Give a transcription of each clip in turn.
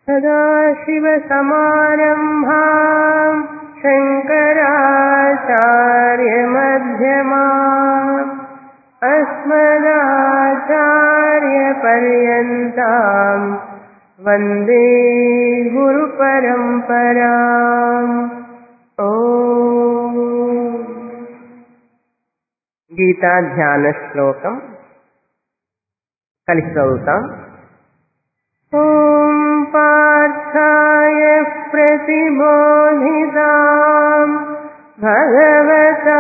सदाशिवसमारम्भाम् शङ्कराचार्यमध्यमाम् अस्मदाचार्यपर्यन्ताम् वन्दे गुरुपरम्पराम्। ఓం. గీతా ధ్యాన శ్లోకం కలిసి చదువుతాం. ఓం పార్థాయ ప్రతిబోధితాం భగవతా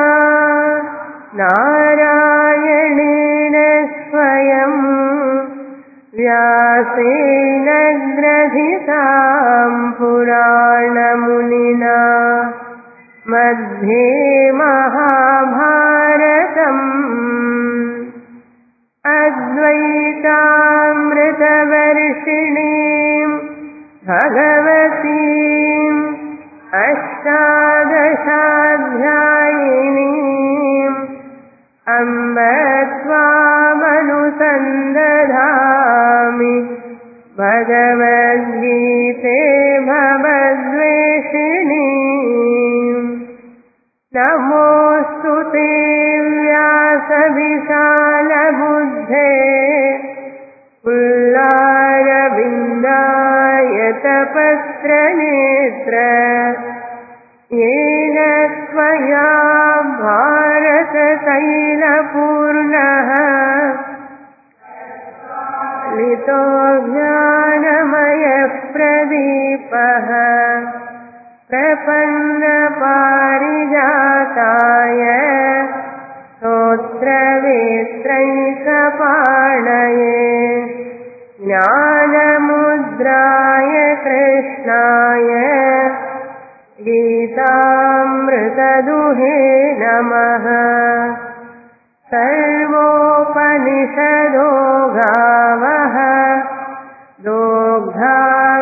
నారాయణేన స్వయం వ్యాసేన గ్రథితాం పురాణమునినా మధ్యే మహాభారతం అద్వైతామృతవర్షిణీం భగవతీం అష్టాదశాధ్యాయినీం అంబ త్వామనుసందధామి భగవద్గీతే భవద్వేషిణీం. నమోऽस्तु ते व्यासविशालबुद्धे पुल्लारविन्दायतपत्रनेत्र येन त्वया भारततैलपूर्णः लितो ज्ञानमयप्रदीपः प्रपन्नपारिजाताय स्तोत्रवेत्रैकपाणये ज्ञानमुद्राय कृष्णाय गीतामृतदुहे नमः. सर्वोपनिषदो गावः दोग्धा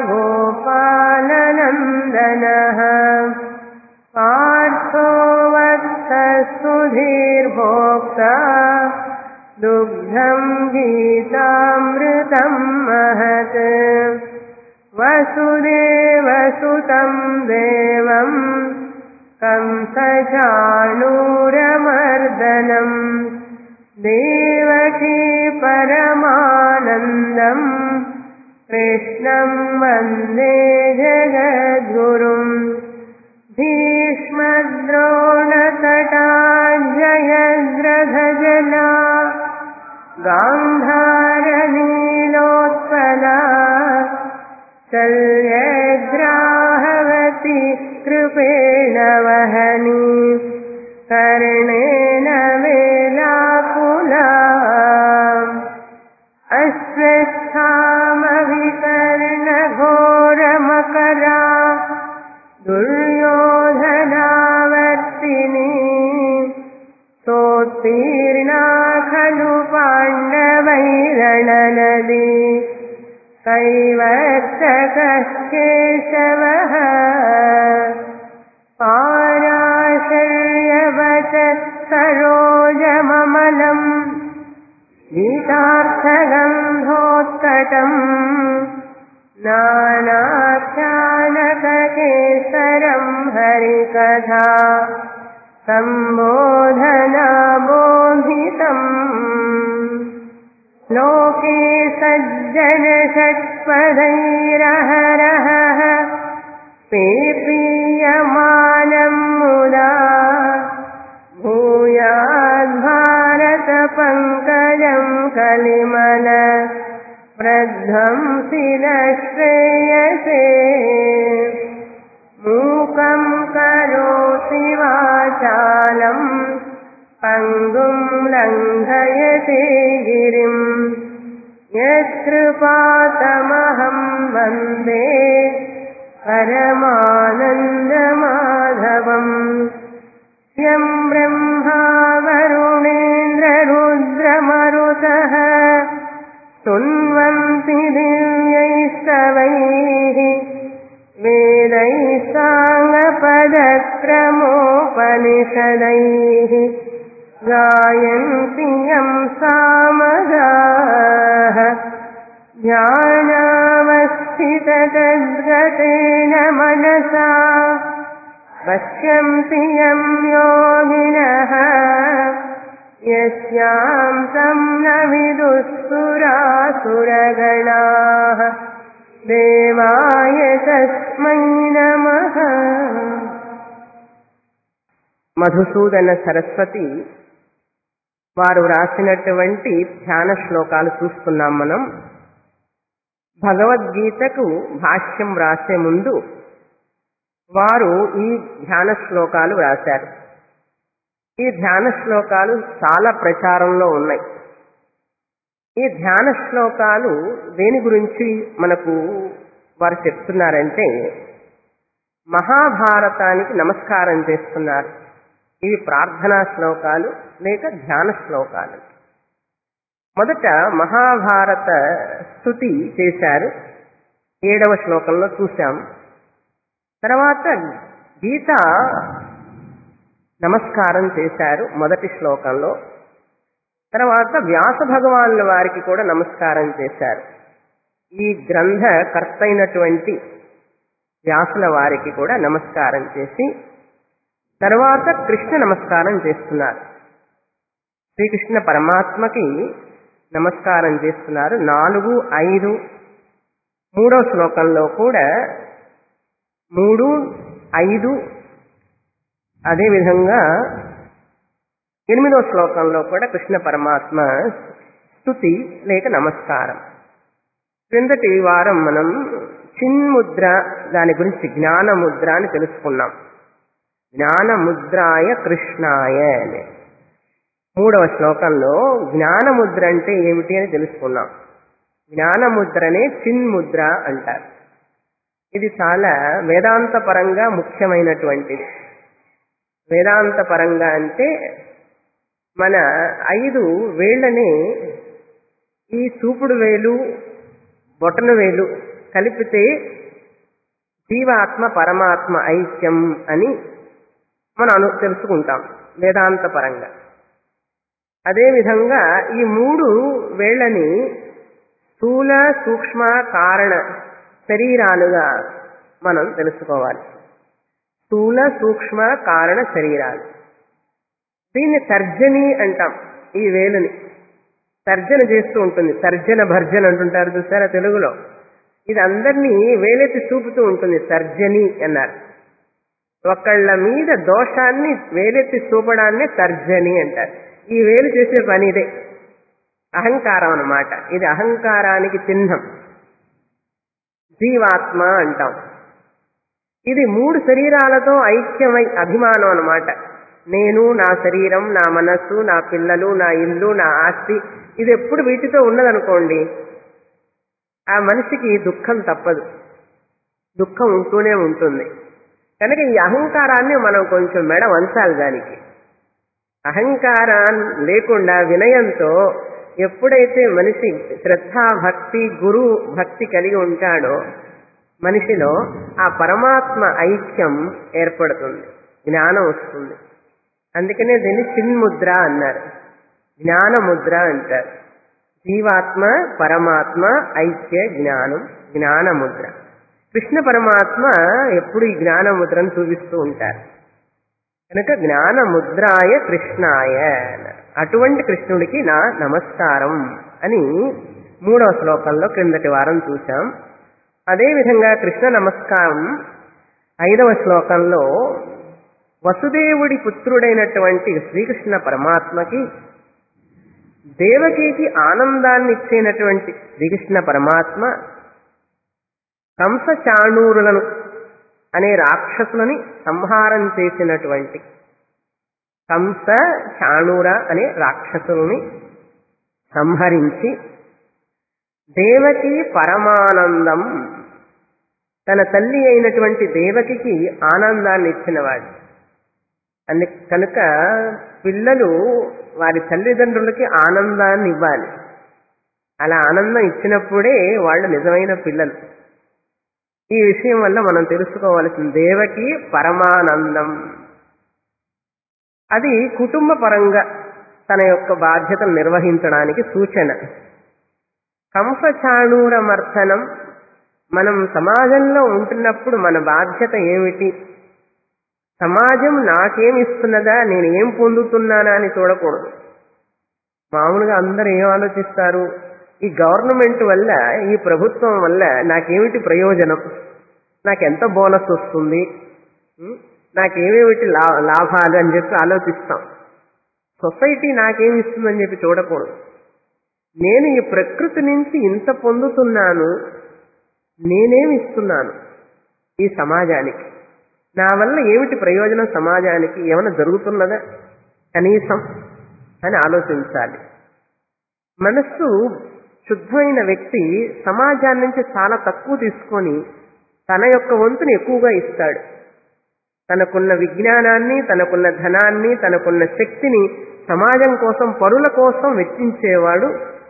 गोपालनन्दनः पार्थो वत्सस्तुधीर्भोक्ता दुग्धं गीतामृतं महत्. वसुदेवसुतं देवं कंसचाणूरमर्दनम् देवकी परमानन्दम् कृष्णं वन्दे जगद्गुरुम्. भीष्मद्रोणतटाञ्जयद्रथजना गान्धारनीलोत्पला शल्यग्राहवती कृपेण वहनी कर्णेन वेलाकुला अश्वत्थामविकर्णघोरमकरा दुर्योधनावर्तिनी सोत्तीर्णा खलु पाण्डवैरणनदी कैवर्तकः केशवः पाराशर्यवच सरोजममलम् गीतार्थगन्धोत्कटम् नानाख्यानककेसरं हरिकथा सम्बोधनाबोधितम्. लोके सज्जनषट्पदैरहरः पेपीयमानं मुदा भूयाद्भारतपङ्कजं कलिमल प्रध्वंसि न श्रेयसे. मूकं करोति वाचालं पङ्गुं लङ्घयते गिरिं यत्कृपातमहं वन्दे परमानन्दमाधवम्. यं ब्रह्मा वरुणेन्द्ररुद्रमरुतः स्तुन्वन्ति दिव्यैस्तवैः वेदैः साङ्गपदक्रमोपनिषदैः गायन्ति यं सामगाः ध्यानावस्थित तद्गतेन मनसा पश्यन्ति यं योगिनः यस्यां तं न विदुःसुरासुरगणाः देवाय तस्मै नमः. మధుసూదన సరస్వతి వారు రాసినటువంటి ధ్యాన శ్లోకాలు చూస్తున్నాం మనం. భగవద్గీతకు భాష్యం రాసే ముందు వారు ఈ ధ్యాన శ్లోకాలు రాశారు. ఈ ధ్యాన శ్లోకాలు చాలా ప్రచారంలో ఉన్నాయి. ఈ ధ్యాన శ్లోకాలు దేని గురించి మనకు వారు చెప్తున్నారంటే మహాభారతానికి నమస్కారం చేస్తున్నారు. ఇవి ప్రార్థనా శ్లోకాలు లేక ధ్యాన శ్లోకాలు. మొదట మహాభారత స్తుతి చేశారు, 7వ శ్లోకంలో చూశాం. తర్వాత గీత నమస్కారం చేశారు మొదటి శ్లోకంలో. తర్వాత వ్యాస భగవానుల వారికి కూడా నమస్కారం చేశారు. ఈ గ్రంథ కర్త అయినటువంటి వ్యాసుల వారికి కూడా నమస్కారం చేసి తర్వాత కృష్ణ నమస్కారం చేస్తున్నారు. శ్రీకృష్ణ పరమాత్మకి నమస్కారం చేస్తున్నారు. 4, 5, 3వ శ్లోకంలో కూడా 3, 5 అదేవిధంగా 8వ శ్లోకంలో కూడా కృష్ణ పరమాత్మ స్తుతి లేక నమస్కారం. క్రిందటి వారం మనం చిన్ముద్ర దాని గురించి జ్ఞానముద్ర అని తెలుసుకున్నాం. జ్ఞానముద్రాయ కృష్ణాయ అని 3వ శ్లోకంలో జ్ఞానముద్ర అంటే ఏమిటి అని తెలుసుకున్నాం. జ్ఞానముద్రనే చిన్ముద్ర అంటారు. ఇది చాలా వేదాంత పరంగా ముఖ్యమైనటువంటిది. వేదాంత పరంగా అంటే మన 5 వేళ్లని ఈ చూపుడు వేలు బొటన వేలు కలిపితే జీవాత్మ పరమాత్మ ఐక్యం అని మనం తెలుసుకుంటాం వేదాంత పరంగా. అదేవిధంగా ఈ 3 వేళ్లని స్థూల సూక్ష్మ కారణ శరీరాలుగా మనం తెలుసుకోవాలి. స్థూల సూక్ష్మ కారణ శరీరాలు. దీన్ని తర్జని అంటాం. ఈ వేలుని తర్జన చేస్తూ ఉంటుంది. తర్జన భర్జన అంటుంటారు చూసారా తెలుగులో. ఇది అందరినీ వేలెత్తి చూపుతూ ఉంటుంది. తర్జని అన్నారు. ఒకళ్ళ మీద దోషాన్ని వేలెత్తి చూపడాన్ని తర్జని అంటారు. ఈ వేలు చేసే పని ఇదే. అహంకారం అన్నమాట. ఇది అహంకారానికి చిహ్నం. జీవాత్మ అంటాం. ఇది 3 శరీరాలతో ఐక్యమై అభిమానం అన్నమాట. నేను, నా శరీరం, నా మనస్సు, నా పిల్లలు, నా ఇల్లు, నా ఆస్తి, ఇది ఎప్పుడు వీటితో ఉన్నదనుకోండి ఆ మనిషికి దుఃఖం తప్పదు. దుఃఖం ఉంటూనే ఉంటుంది. కనుక ఈ అహంకారాన్ని మనం కొంచెం మెడ వంచాలి. దానికి అహంకారం లేకుండా వినయంతో ఎప్పుడైతే మనిషి శ్రద్ధా భక్తి గురు భక్తి కలిగి ఉంటాడో మనిషిలో ఆ పరమాత్మ ఐక్యం ఏర్పడుతుంది, జ్ఞానం వస్తుంది. అందుకనే దీన్ని చిన్ముద్ర అన్నారు, జ్ఞానముద్ర అంటారు. జీవాత్మ పరమాత్మ ఐక్య జ్ఞానం, జ్ఞానముద్ర. కృష్ణ పరమాత్మ ఎప్పుడు ఈ జ్ఞానముద్రను చూపిస్తూ ఉంటారు. కనుక జ్ఞానముద్రాయ కృష్ణాయ, అటువంటి కృష్ణుడికి నా నమస్కారం అని 3వ శ్లోకంలో క్రిందటి వారం చూశాం. అదేవిధంగా కృష్ణ నమస్కారం 5వ శ్లోకంలో వసుదేవుడి పుత్రుడైనటువంటి శ్రీకృష్ణ పరమాత్మకి, దేవకీకి ఆనందాన్ని ఇచ్చేటటువంటి శ్రీకృష్ణ పరమాత్మ కంస చాణూరులను అనే రాక్షసులని సంహారం చేసినటువంటి కంస చాణూర అనే రాక్షసులని సంహరించి దేవకి పరమానందం, తన తల్లి అయినటువంటి దేవకికి ఆనందాన్ని ఇచ్చినవాడు. కనుక పిల్లలు వారి తల్లిదండ్రులకి ఆనందాన్ని ఇవ్వాలి. అలా ఆనందం ఇచ్చినప్పుడే వాళ్ళు నిజమైన పిల్లలు. ఈ విషయం వల్ల మనం తెలుసుకోవాల్సిన దేవకి పరమానందం. అది కుటుంబ పరంగా తన యొక్క బాధ్యతను నిర్వహించడానికి సూచన. కంస చాణూర మర్దనం మనం సమాజంలో ఉంటున్నప్పుడు మన బాధ్యత ఏమిటి, సమాజం నాకేమిస్తున్నదా, నేను ఏం పొందుతున్నానా అని చూడకూడదు. మామూలుగా అందరూ ఏం ఆలోచిస్తారు, ఈ గవర్నమెంట్ వల్ల, ఈ ప్రభుత్వం వల్ల నాకేమిటి ప్రయోజనం, నాకెంత బోనస్ వస్తుంది, నాకేమేమిటి లాభాలు అని చెప్పి ఆలోచిస్తాం. సొసైటీ నాకేమి ఇస్తుందని చెప్పి చూడకూడదు. నేను ఈ ప్రకృతి నుంచి ఇంత పొందుతున్నాను, నేనేమి ఇస్తున్నాను ఈ సమాజానికి, నా వల్ల ఏమిటి ప్రయోజనం, సమాజానికి ఏమైనా జరుగుతున్నదా కనీసం అని ఆలోచించాలి. మనస్సు శుద్ధమైన వ్యక్తి సమాజాన్ని నుంచి చాలా తక్కువ తీసుకొని తన యొక్క వంతుని ఎక్కువగా ఇస్తాడు. తనకున్న విజ్ఞానాన్ని, తనకున్న ధనాన్ని, తనకున్న శక్తిని సమాజం కోసం, పరుల కోసం వెచ్చించేవాడు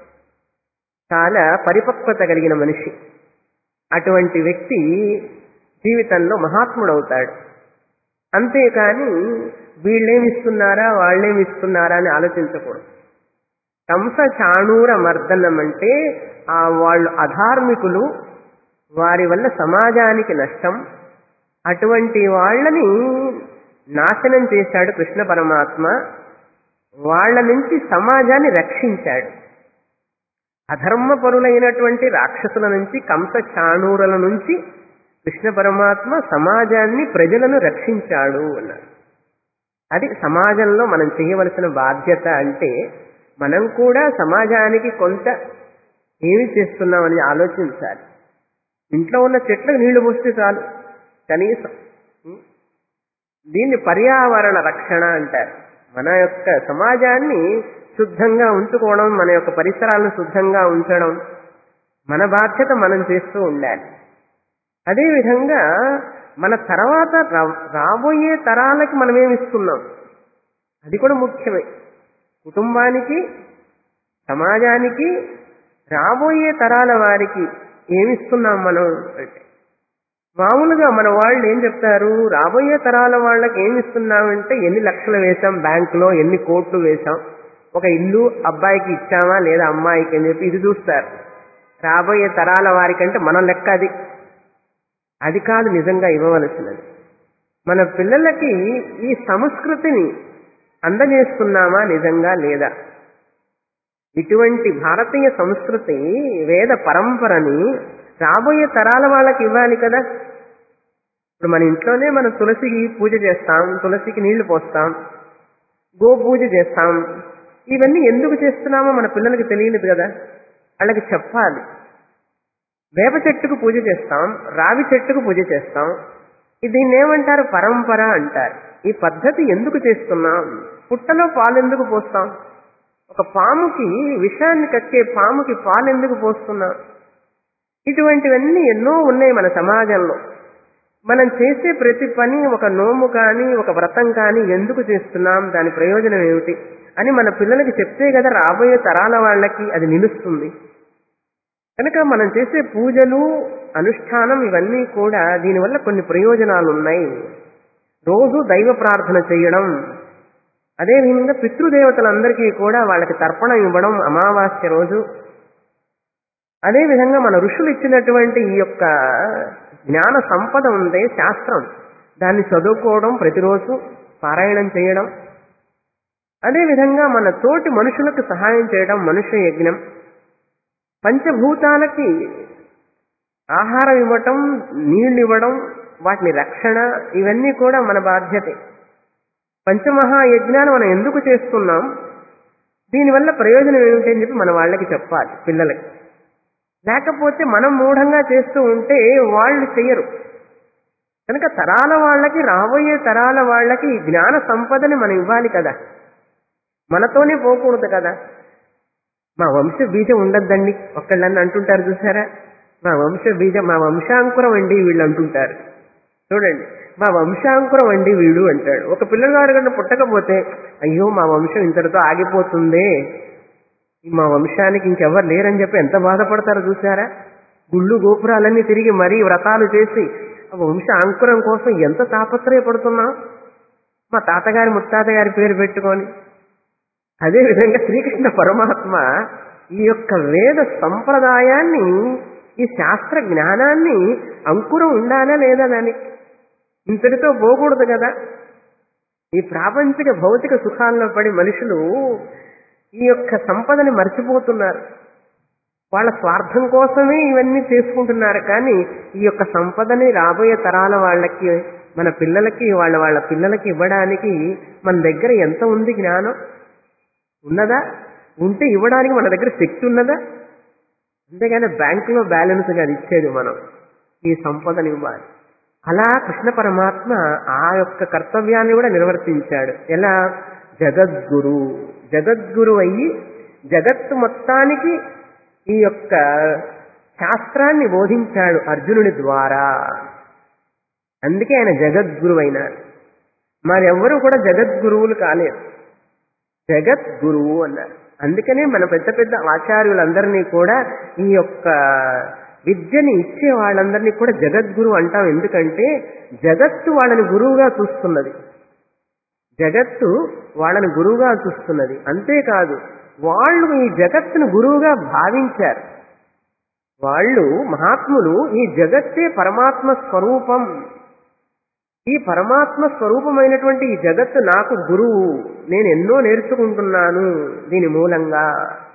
చాలా పరిపక్వత కలిగిన మనిషి. అటువంటి వ్యక్తి జీవితంలో మహాత్ముడవుతాడు. అంతేకాని వీళ్ళేమిస్తున్నారా వాళ్ళేమిస్తున్నారా అని ఆలోచించకూడదు. కంస చాణూర మర్దనం అంటే వాళ్ళు అధార్మికులు, వారి వల్ల సమాజానికి నష్టం. అటువంటి వాళ్ళని నాశనం చేశాడు కృష్ణ పరమాత్మ. వాళ్ళ నుంచి సమాజాన్ని రక్షించాడు. అధర్మపరులైనటువంటి రాక్షసుల నుంచి, కంస చాణూరుల నుంచి కృష్ణ పరమాత్మ సమాజాన్ని, ప్రజలను రక్షించాడు అన్నారు. అది సమాజంలో మనం చేయవలసిన బాధ్యత. అంటే మనం కూడా సమాజానికి కొంత ఏమి చేస్తున్నామని ఆలోచించాలి. ఇంట్లో ఉన్న చెట్లకు నీళ్లు పోస్తే చాలు కనీసం. దీన్ని పర్యావరణ రక్షణ అంటారు. మన యొక్క సమాజాన్ని శుద్ధంగా ఉంచుకోవడం, మన యొక్క పరిసరాలను శుద్ధంగా ఉంచడం మన బాధ్యత, మనం చేస్తూ ఉండాలి. అదేవిధంగా మన తర్వాత రాబోయే తరాలకి మనం ఏమిస్తున్నాం అది కూడా ముఖ్యమే. కుటుంబానికి, సమాజానికి, రాబోయే తరాల వారికి ఏమిస్తున్నాం మనం అంటే, మామూలుగా మన వాళ్ళు ఏం చెప్తారు, రాబోయే తరాల వాళ్ళకి ఏమిస్తున్నామంటే ఎన్ని లక్షలు వేశాం బ్యాంకులో, ఎన్ని కోట్లు వేశాం, ఒక ఇల్లు అబ్బాయికి ఇచ్చామా లేదా అమ్మాయికి అని చెప్పి ఇది చూస్తారు. రాబోయే తరాల వారికంటే మన లెక్క అది కాదు నిజంగా ఇవ్వవలసినది. మన పిల్లలకి ఈ సంస్కృతిని అందజేస్తున్నామా నిజంగా లేదా? ఇటువంటి భారతీయ సంస్కృతి, వేద పరంపరని రాబోయే తరాల వాళ్ళకి ఇవ్వాలి కదా. ఇప్పుడు మన ఇంట్లోనే మనం తులసికి పూజ చేస్తాం, తులసికి నీళ్లు పోస్తాం, గో పూజ చేస్తాం. ఇవన్నీ ఎందుకు చేస్తున్నామో మన పిల్లలకి తెలియలేదు కదా, వాళ్ళకి చెప్పాలి. వేప చెట్టుకు పూజ చేస్తాం, రావి చెట్టుకు పూజ చేస్తాం. దీన్ని ఏమంటారు? పరంపర అంటారు. ఈ పద్ధతి ఎందుకు చేస్తున్నాం? పుట్టలో పాలు ఎందుకు పోస్తాం? ఒక పాముకి, విషాన్ని కక్కే పాముకి పాలు ఎందుకు పోస్తున్నాం? ఇటువంటివన్నీ ఎన్నో ఉన్నాయి మన సమాజంలో. మనం చేసే ప్రతి పని, ఒక నోము కానీ, ఒక వ్రతం కానీ ఎందుకు చేస్తున్నాం, దాని ప్రయోజనం ఏమిటి అని మన పిల్లలకి చెప్తే కదా రాబోయే తరాల వాళ్ళకి అది నిలుస్తుంది. కనుక మనం చేసే పూజలు, అనుష్ఠానం ఇవన్నీ కూడా దీనివల్ల కొన్ని ప్రయోజనాలు ఉన్నాయి. రోజు దైవ ప్రార్థన చేయడం, అదేవిధంగా పితృదేవతలందరికీ కూడా వాళ్ళకి తర్పణం ఇవ్వడం అమావాస్య రోజు. అదేవిధంగా మన ఋషులు ఇచ్చినటువంటి ఈ యొక్క జ్ఞాన సంపద ఉందే, శాస్త్రం, దాన్ని చదువుకోవడం, ప్రతిరోజు పారాయణం చేయడం. అదేవిధంగా మన తోటి మనుషులకు సహాయం చేయడం, మనుష్య యజ్ఞం. పంచభూతాలకి ఆహారం ఇవ్వటం, నీళ్లు ఇవ్వడం, వాటిని రక్షణ, ఇవన్నీ కూడా మన బాధ్యతే. పంచమహాయజ్ఞాన్ని మనం ఎందుకు చేస్తున్నాం, దీనివల్ల ప్రయోజనం ఏమిటి అని చెప్పి మన వాళ్ళకి చెప్పాలి, పిల్లలకి. లేకపోతే మనం మూఢంగా చేస్తూ ఉంటే వాళ్ళు చెయ్యరు. కనుక తరాల వాళ్ళకి, రాబోయే తరాల వాళ్ళకి ఈ జ్ఞాన సంపదని మనం ఇవ్వాలి కదా, మనతోనే పోకూడదు కదా. మా వంశ బీజం ఉండద్దండి ఒక్కళ్ళని అంటుంటారు చూసారా, మా వంశ బీజం, మా వంశాంకురం అండి వీళ్ళు అంటుంటారు. చూడండి, మా వంశాంకురం అండి వీడు అంటాడు. ఒక పిల్లగాడు కన్నా పుట్టకపోతే అయ్యో మా వంశం ఇంతటితో ఆగిపోతుందే, మా వంశానికి ఇంకెవరు లేరని చెప్పి ఎంత బాధపడతారో చూసారా. గుళ్ళు గోపురాలన్నీ తిరిగి మరీ వ్రతాలు చేసి ఆ వంశ అంకురం కోసం ఎంత తాపత్రయపడుతున్నాం, మా తాతగారి ముత్తాతగారి పేరు పెట్టుకొని. అదేవిధంగా శ్రీకృష్ణ పరమాత్మ ఈ యొక్క వేద సంప్రదాయాన్ని ఈ శాస్త్ర జ్ఞానాన్ని అంకురం ఉండాలా లేదా దానికి? ఇంతటితో పోకూడదు కదా. ఈ ప్రాపంచిక భౌతిక సుఖాల్లో పడి మనుషులు ఈ యొక్క సంపదని మర్చిపోతున్నారు. వాళ్ళ స్వార్థం కోసమే ఇవన్నీ చేసుకుంటున్నారు. కానీ ఈ యొక్క సంపదని రాబోయే తరాల వాళ్ళకి, మన పిల్లలకి, వాళ్ళ పిల్లలకి ఇవ్వడానికి మన దగ్గర ఎంత ఉంది? జ్ఞానం ఉన్నదా? ఉంటే ఇవ్వడానికి మన దగ్గర శక్తి ఉన్నదా? అంతేగాని బ్యాంకులో బ్యాలెన్స్ అది ఇచ్చేది మనం ఈ సంపదని ఇవ్వాలి. అలా కృష్ణ పరమాత్మ ఆ యొక్క కర్తవ్యాన్ని కూడా నిర్వర్తించాడు. ఎలా? జగద్గురు. జగద్గురు అయ్యి జగత్తు మొత్తానికి ఈ యొక్క శాస్త్రాన్ని బోధించాడు అర్జునుడి ద్వారా. అందుకే ఆయన జగద్గురు అయినారు. మరెవ్వరూ కూడా జగద్గురువులు కాలేదు. జగద్గురువు అన్నారు. అందుకనే మన పెద్ద పెద్ద ఆచార్యులందరినీ కూడా ఈ యొక్క విద్యని ఇచ్చే వాళ్ళందరినీ కూడా జగద్గురు అంటాం. ఎందుకంటే జగత్తు వాళ్ళని గురువుగా చూస్తున్నది. జగత్తు వాళ్ళని గురువుగా చూస్తున్నది. అంతేకాదు వాళ్ళు ఈ జగత్తును గురువుగా భావించారు. వాళ్ళు మహాత్ములు ఈ జగత్తే పరమాత్మ స్వరూపం, ఈ పరమాత్మ స్వరూపమైనటువంటి ఈ జగత్తు నాకు గురువు, నేను ఎన్నో నేర్చుకుంటున్నాను దీని మూలంగా.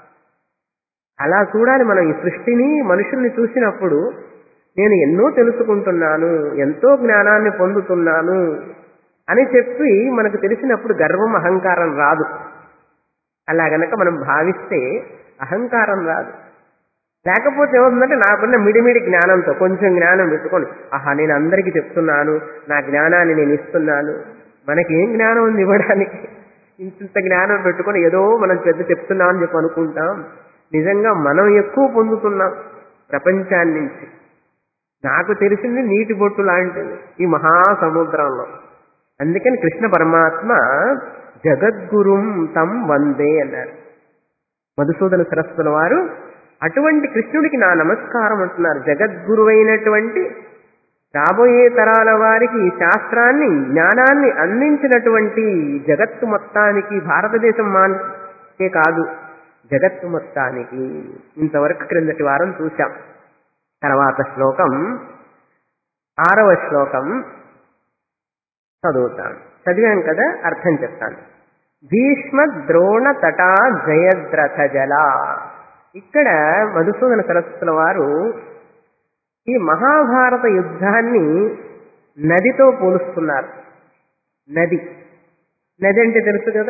అలా చూడాలి మనం ఈ సృష్టిని, మనుషుల్ని చూసినప్పుడు నేను ఎన్నో తెలుసుకుంటున్నాను, ఎంతో జ్ఞానాన్ని పొందుతున్నాను అని చెప్పి మనకు తెలిసినప్పుడు గర్వం అహంకారం రాదు. అలా గనక మనం భావిస్తే అహంకారం రాదు. లేకపోతే ఏమవుతుందంటే నాకున్న మిడిమిడి జ్ఞానంతో కొంచెం జ్ఞానం పెట్టుకొని ఆహా నేను అందరికీ చెప్తున్నాను, నా జ్ఞానాన్ని నేను ఇస్తున్నాను. మనకి ఏం జ్ఞానం ఉంది ఇవ్వడానికి? ఇంత జ్ఞానం పెట్టుకొని ఏదో మనం పెద్ద చెప్తున్నాం అని చెప్పి అనుకుంటాం. నిజంగా మనం ఎక్కువ పొందుతున్నాం ప్రపంచాన్ని నుంచి. నాకు తెలిసింది నీటి బొట్టు లాంటిది ఈ మహాసముద్రంలో. అందుకని కృష్ణ పరమాత్మ జగద్గురుం తం వందే అన్నారు. మధుసూదన సరస్వతుల వారు అటువంటి కృష్ణుడికి నా నమస్కారం అంటున్నారు. జగద్గురువైనటువంటి రాబోయే తరాల వారికి ఈ శాస్త్రాన్ని, జ్ఞానాన్ని అందించినటువంటి జగత్తు మొత్తానికి, భారతదేశం మాకే కాదు జగత్తు మొత్తానికి. ఇంతవరకు క్రిందటి వారం చూశాం. తర్వాత శ్లోకం 6వ శ్లోకం చదువుతాను. చదివాం కదా, అర్థం చెప్తాను. భీష్మ ద్రోణ తటా జయద్రథ జల. ఇక్కడ మధుసూదన సరస్వతుల వారు ఈ మహాభారత యుద్ధాన్ని నదితో పోలుస్తున్నారు. నది అంటే తెలుసు కదా.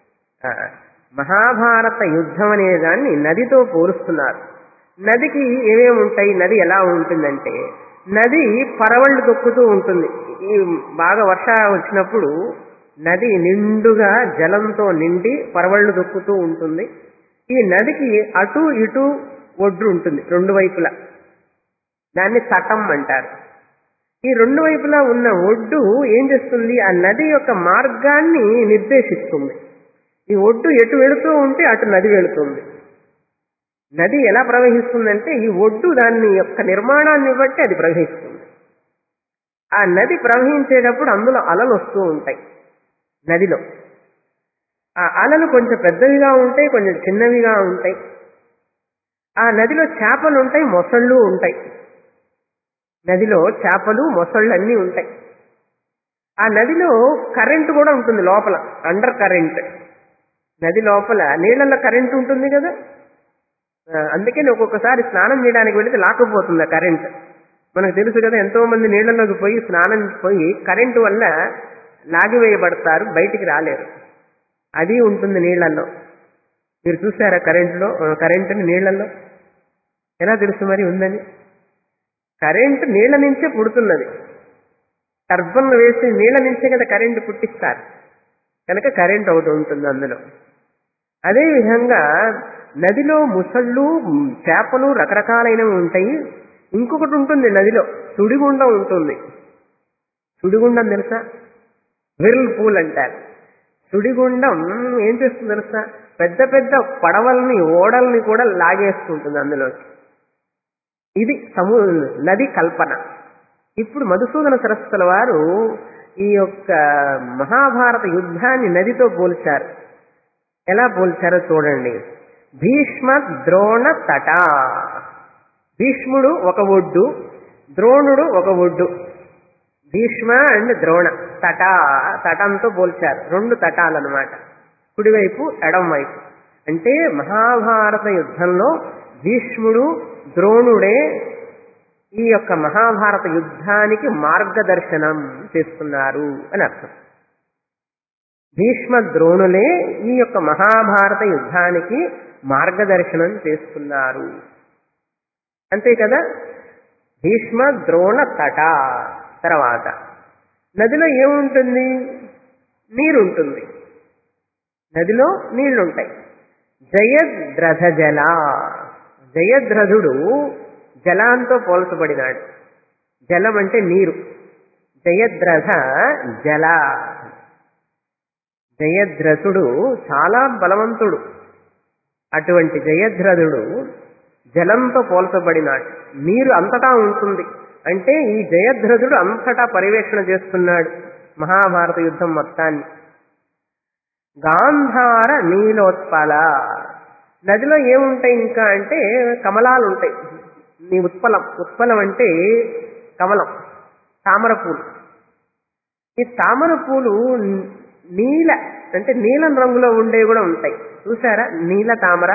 మహాభారత యుద్ధం అనే దాన్ని నదితో పోలుస్తున్నారు. నదికి ఏమేమి ఉంటాయి? నది ఎలా ఉంటుందంటే నది పరవళ్ళు తొక్కుతూ ఉంటుంది. ఈ బాగా వర్ష వచ్చినప్పుడు నది నిండుగా జలంతో నిండి పరవళ్ళు తొక్కుతూ ఉంటుంది. ఈ నదికి అటు ఇటు ఒడ్డు ఉంటుంది, రెండు వైపులా. దాన్ని తటం అంటారు. ఈ రెండు వైపులా ఉన్న ఒడ్డు ఏం చేస్తుంది? ఆ నది యొక్క మార్గాన్ని నిర్దేశిస్తుంది. ఈ ఒడ్డు ఎటు వెళుతూ ఉంటే అటు నది వెళుతుంది. నది ఎలా ప్రవహిస్తుందంటే ఈ ఒడ్డు దాని యొక్క నిర్మాణాన్ని బట్టి అది ప్రవహిస్తుంది. ఆ నది ప్రవహించేటప్పుడు అందులో అలలు వస్తూ ఉంటాయి. నదిలో ఆ అలలు కొంచెం పెద్దవిగా ఉంటాయి, కొంచెం చిన్నవిగా ఉంటాయి. ఆ నదిలో చేపలు ఉంటాయి, మొసళ్ళు ఉంటాయి. నదిలో చేపలు, మొసళ్ళు అన్నీ ఉంటాయి. ఆ నదిలో కరెంటు కూడా ఉంటుంది లోపల, అండర్ కరెంట్. నది లోపల నీళ్లలో కరెంటు ఉంటుంది కదా. అందుకని ఒక్కొక్కసారి స్నానం చేయడానికి వెళితే లాక్కుపోతుంది ఆ కరెంట్. మనకు తెలుసు కదా, ఎంతో మంది నీళ్లలోకి పోయి స్నానం పోయి కరెంటు వల్ల లాగివేయబడతారు, బయటికి రాలేరు. అది ఉంటుంది నీళ్లలో. మీరు చూసారా కరెంటుని నీళ్లలో? ఎలా తెలుసు మరి ఉందని? కరెంటు నీళ్ల నుంచే పుడుతున్నది. టర్బన్ వేసి నీళ్ల నుంచే కదా కరెంటు పుట్టిస్తారు. కనుక కరెంట్ ఒకటి ఉంటుంది అందులో. అదేవిధంగా నదిలో ముసళ్ళు, చేపలు రకరకాలైనవి ఉంటాయి. ఇంకొకటి ఉంటుంది నదిలో, సుడిగుండం ఉంటుంది. సుడిగుండం తెలుసా? విర్ల్ పూల్ అంటారు. సుడిగుండం ఏం చేస్తుంది తెలుసా? పెద్ద పెద్ద పడవల్ని, ఓడల్ని కూడా లాగేస్తుంటుంది అందులోకి. ఇది నది కల్పన. ఇప్పుడు మధుసూదన సరస్వతుల వారు ఈ యొక్క మహాభారత యుద్ధాన్ని నదితో పోల్చారు. ఎలా పోల్చారో చూడండి. భీష్మ ద్రోణ తట. భీష్ముడు ఒక ఒడ్డు, ద్రోణుడు ఒక ఒడ్డు. భీష్మ అండ్ ద్రోణ తటంతో పోల్చారు. 2 తటాలన్నమాట, కుడివైపు ఎడం వైపు. అంటే మహాభారత యుద్ధంలో భీష్ముడు ద్రోణుడే ఈ యొక్క మహాభారత యుద్ధానికి మార్గదర్శనం చేస్తున్నారు అని అర్థం. భీష్మ ద్రోణులే ఈ యొక్క మహాభారత యుద్ధానికి మార్గదర్శనం చేస్తున్నారు. అంతే కదా. భీష్మ ద్రోణ తట. తర్వాత నదిలో ఏముంటుంది? నీరు ఉంటుంది. నదిలో నీళ్లుంటాయి. జయద్రథ జల. జయద్రథుడు జలంతో పోల్చబడినాడు. జలం అంటే నీరు. జయద్రథ జల. జయద్రథుడు చాలా బలవంతుడు. అటువంటి జయద్రథుడు జలంతో పోల్చబడినాడు. నీరు అంతటా ఉంటుంది. అంటే ఈ జయద్రథుడు అంతటా పర్యవేక్షణ చేస్తున్నాడు మహాభారత యుద్ధం మొత్తాన్ని. గాంధార నీలోత్పల. నదిలో ఏముంటాయి ఇంకా అంటే కమలాలు ఉంటాయి. నీ ఉత్పలం అంటే కమలం, తామర పూలు. ఈ తామర పూలు నీల అంటే నీలం రంగులో ఉండేవి కూడా ఉంటాయి. చూసారా? నీల తామర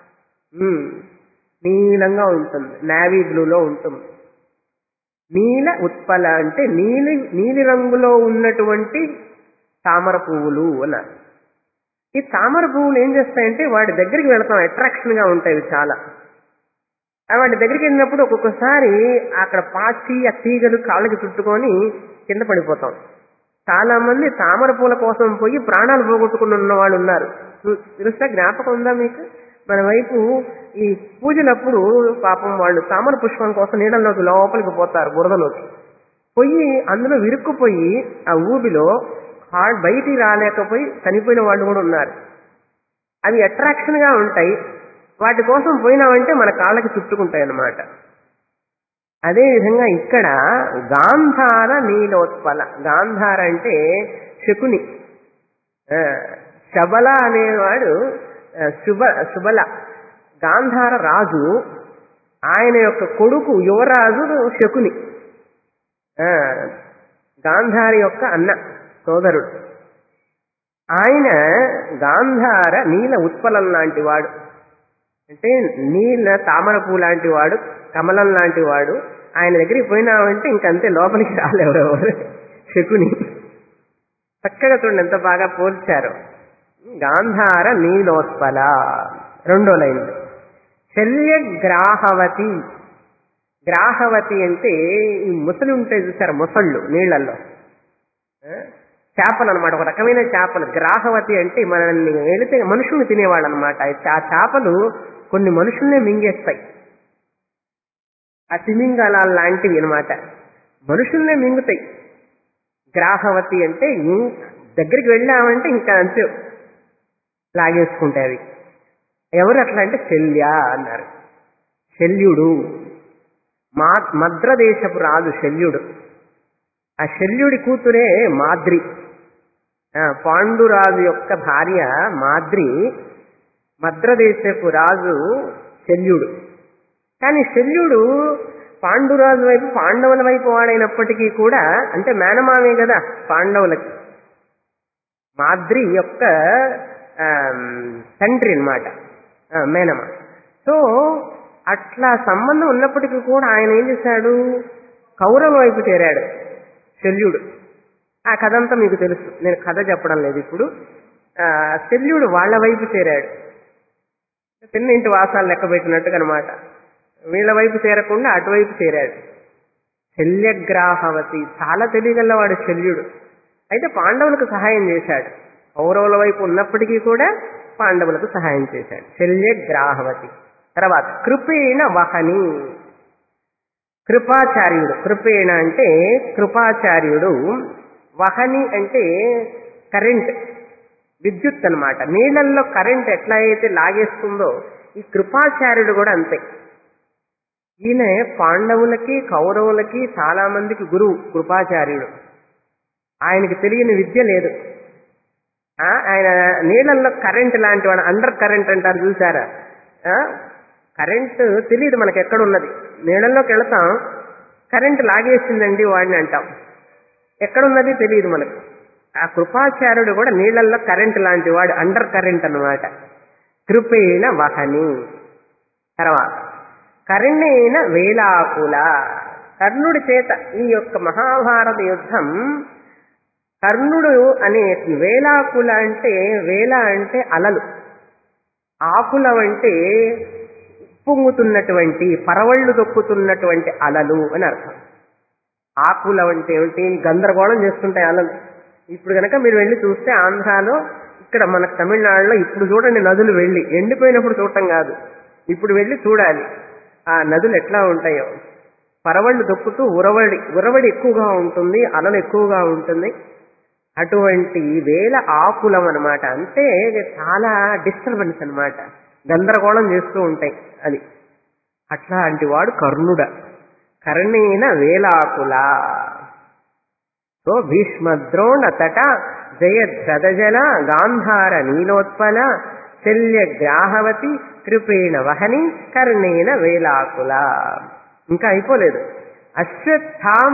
నీలంగా ఉంటుంది, నావీ బ్లూలో ఉంటుంది. నీల ఉత్పల అంటే నీలి రంగులో ఉన్నటువంటి తామర పువ్వులు అన్నారు. ఈ తామర పువ్వులు ఏం చేస్తాయంటే వాటి దగ్గరికి వెళతాం, అట్రాక్షన్ గా ఉంటాయి చాలా. వాటి దగ్గరికి వెళ్ళినప్పుడు ఒక్కొక్కసారి అక్కడ పాచి ఆ తీగలు కాళ్ళకి చుట్టుకొని కింద పడిపోతాం. చాలా మంది తామర పూల కోసం పోయి ప్రాణాలు పోగొట్టుకుని ఉన్న వాళ్ళు ఉన్నారు. తెలుసా? జ్ఞాపకం ఉందా మీకు? మన వైపు ఈ పూజలప్పుడు పాపం వాళ్ళు తామర పుష్పం కోసం నీళ్ళలోకి లోపలికి పోతారు, బురదలోకి పోయి అందులో విరుక్కుపోయి ఆ ఊబిలో బయటికి రాలేకపోయి చనిపోయిన వాళ్ళు కూడా ఉన్నారు. అవి అట్రాక్షన్ గా ఉంటాయి. వాటి కోసం పోయినామంటే మన కాళ్ళకి చుట్టుకుంటాయి అన్నమాట. అదేవిధంగా ఇక్కడ గాంధార నీలోత్పల. గాంధార అంటే శకుని. శబల అనేవాడు శుబల. గాంధార రాజు, ఆయన యొక్క కొడుకు యువరాజు శకుని, గాంధారి యొక్క అన్న సోదరుడు. ఆయన గాంధార నీల ఉత్పలం లాంటి వాడు. అంటే నీల తామర పువ్వు లాంటి వాడు, కమలం లాంటి వాడు. ఆయన దగ్గరికి పోయినామంటే ఇంకంతే, లోపలికి రాలేవరెవరు. శకుని. చక్కగా చూడండి ఎంత బాగా పోల్చారు. గాంధార నీలోత్పల. 2వ లైన్. శల్యగ్రాహవతి. గ్రాహవతి అంటే ఈ ముసలి ఉంటాయి చూసారు, ముసళ్ళు నీళ్లలో, చేపలు అనమాట, ఒక రకమైన చేపలు. గ్రాహవతి అంటే మనల్ని వెళితే మనుషుల్ని తినేవాళ్ళు అనమాట. ఆ చేపలు కొన్ని మనుషుల్నే మింగేస్తాయి. ఆ తిమింగలాలు లాంటివి అనమాట, మనుషుల్నే మింగుతాయి. గ్రాహవతి అంటే దగ్గరికి వెళ్ళామంటే ఇంకా అంతే, లాగేసుకుంటాయి అవి. ఎవరు అట్లా అంటే శల్య అన్నారు. శల్యుడు మద్రదేశపు రాజు శల్యుడు. ఆ శల్యుడి కూతురే మాద్రి. పాండురాజు యొక్క భార్య మాద్రి మద్రదేశపు రాజు శల్యుడు. కానీ శల్యుడు పాండురాజు వైపు, పాండవుల వైపు వాడైనప్పటికీ కూడా, అంటే మేనమామే కదా పాండవులకి, మాద్రి యొక్క తండ్రి అన్నమాట, మేనమా. సో అట్లా సంబంధం ఉన్నప్పటికీ కూడా ఆయన ఏం చేశాడు, కౌరవుల వైపు చేరాడు శల్యుడు. ఆ కథ అంతా మీకు తెలుసు, నేను కథ చెప్పడం లేదు ఇప్పుడు. శల్యుడు వాళ్ళ వైపు చేరాడు. తిన్నింటి వాసాలు లెక్క పెట్టినట్టుగా అనమాట. వీళ్ళ వైపు చేరకుండా అటువైపు చేరాడు. శల్యగ్రాహవతి. చాలా తెలియగలవాడు శల్యుడు. అయితే పాండవులకు సహాయం చేశాడు. కౌరవుల వైపు ఉన్నప్పటికీ కూడా పాండవులకు సహాయం చేశాడు. శల్యగ్రాహవతి. తర్వాత కృపేణ వహని. కృపాచార్యుడు. కృపేణ అంటే కృపాచార్యుడు. వహని అంటే కరెంట్, విద్యుత్ అన్నమాట. నీళ్లలో కరెంట్ ఎట్లా అయితే లాగేస్తుందో ఈ కృపాచార్యుడు కూడా అంతే. ఈయన పాండవులకి కౌరవులకి చాలా మందికి గురువు కృపాచార్యుడు. ఆయనకి తెలియని విద్య లేదు. ఆయన నీళ్లలో కరెంట్ లాంటి వాడు. అండర్ కరెంట్ అంటారు చూసారా? కరెంట్ తెలియదు మనకి ఎక్కడున్నది, నీళ్ళల్లోకి వెళతాం, కరెంటు లాగేసిందండి వాడిని అంటాం. ఎక్కడున్నది తెలియదు మనకు. ఆ కృపాచార్యుడు కూడా నీళ్లల్లో కరెంటు లాంటి వాడు, అండర్ కరెంట్ అన్నమాట. కృపేణ వహని. తర్వాత కర్ణేన వేలాకుల, కర్ణుడి చేత ఈ యొక్క మహాభారత యుద్ధం కర్ణుడు అనే వేలాకుల అంటే, వేల అంటే అలలు, ఆకులం అంటే పొంగుతున్నటువంటి పరవళ్ళు తొక్కుతున్నటువంటి అలలు అని అర్థం. ఆకులం అంటే ఏమిటి? గందరగోళం చేస్తుంటాయి అలలు. ఇప్పుడు కనుక మీరు వెళ్ళి చూస్తే ఆంధ్రాలో, ఇక్కడ మన తమిళనాడులో ఇప్పుడు చూడండి నదులు, వెళ్ళి ఎండిపోయినప్పుడు చూడటం కాదు, ఇప్పుడు వెళ్ళి చూడాలి ఆ నదులు ఎట్లా ఉంటాయో. పరవళ్ళు తొక్కుతూ ఉరవడి ఎక్కువగా ఉంటుంది, అలలు ఎక్కువగా ఉంటుంది. అటువంటి వేల ఆకులం అనమాట. అంటే చాలా డిస్టర్బెన్స్ అనమాట, గందరగోళం చేస్తూ ఉంటాయి అది. అట్లాంటి వాడు కర్ణుడ. కర్ణేన వేలాకుల. సో భీష్మద్రోణ తట జయద్రదజల గాంధార నీలోత్పల శల్య గ్రాహవతి కృపేణ వహని కర్ణేన వేలాకుల. ఇంకా అయిపోలేదు. అశ్వత్థామ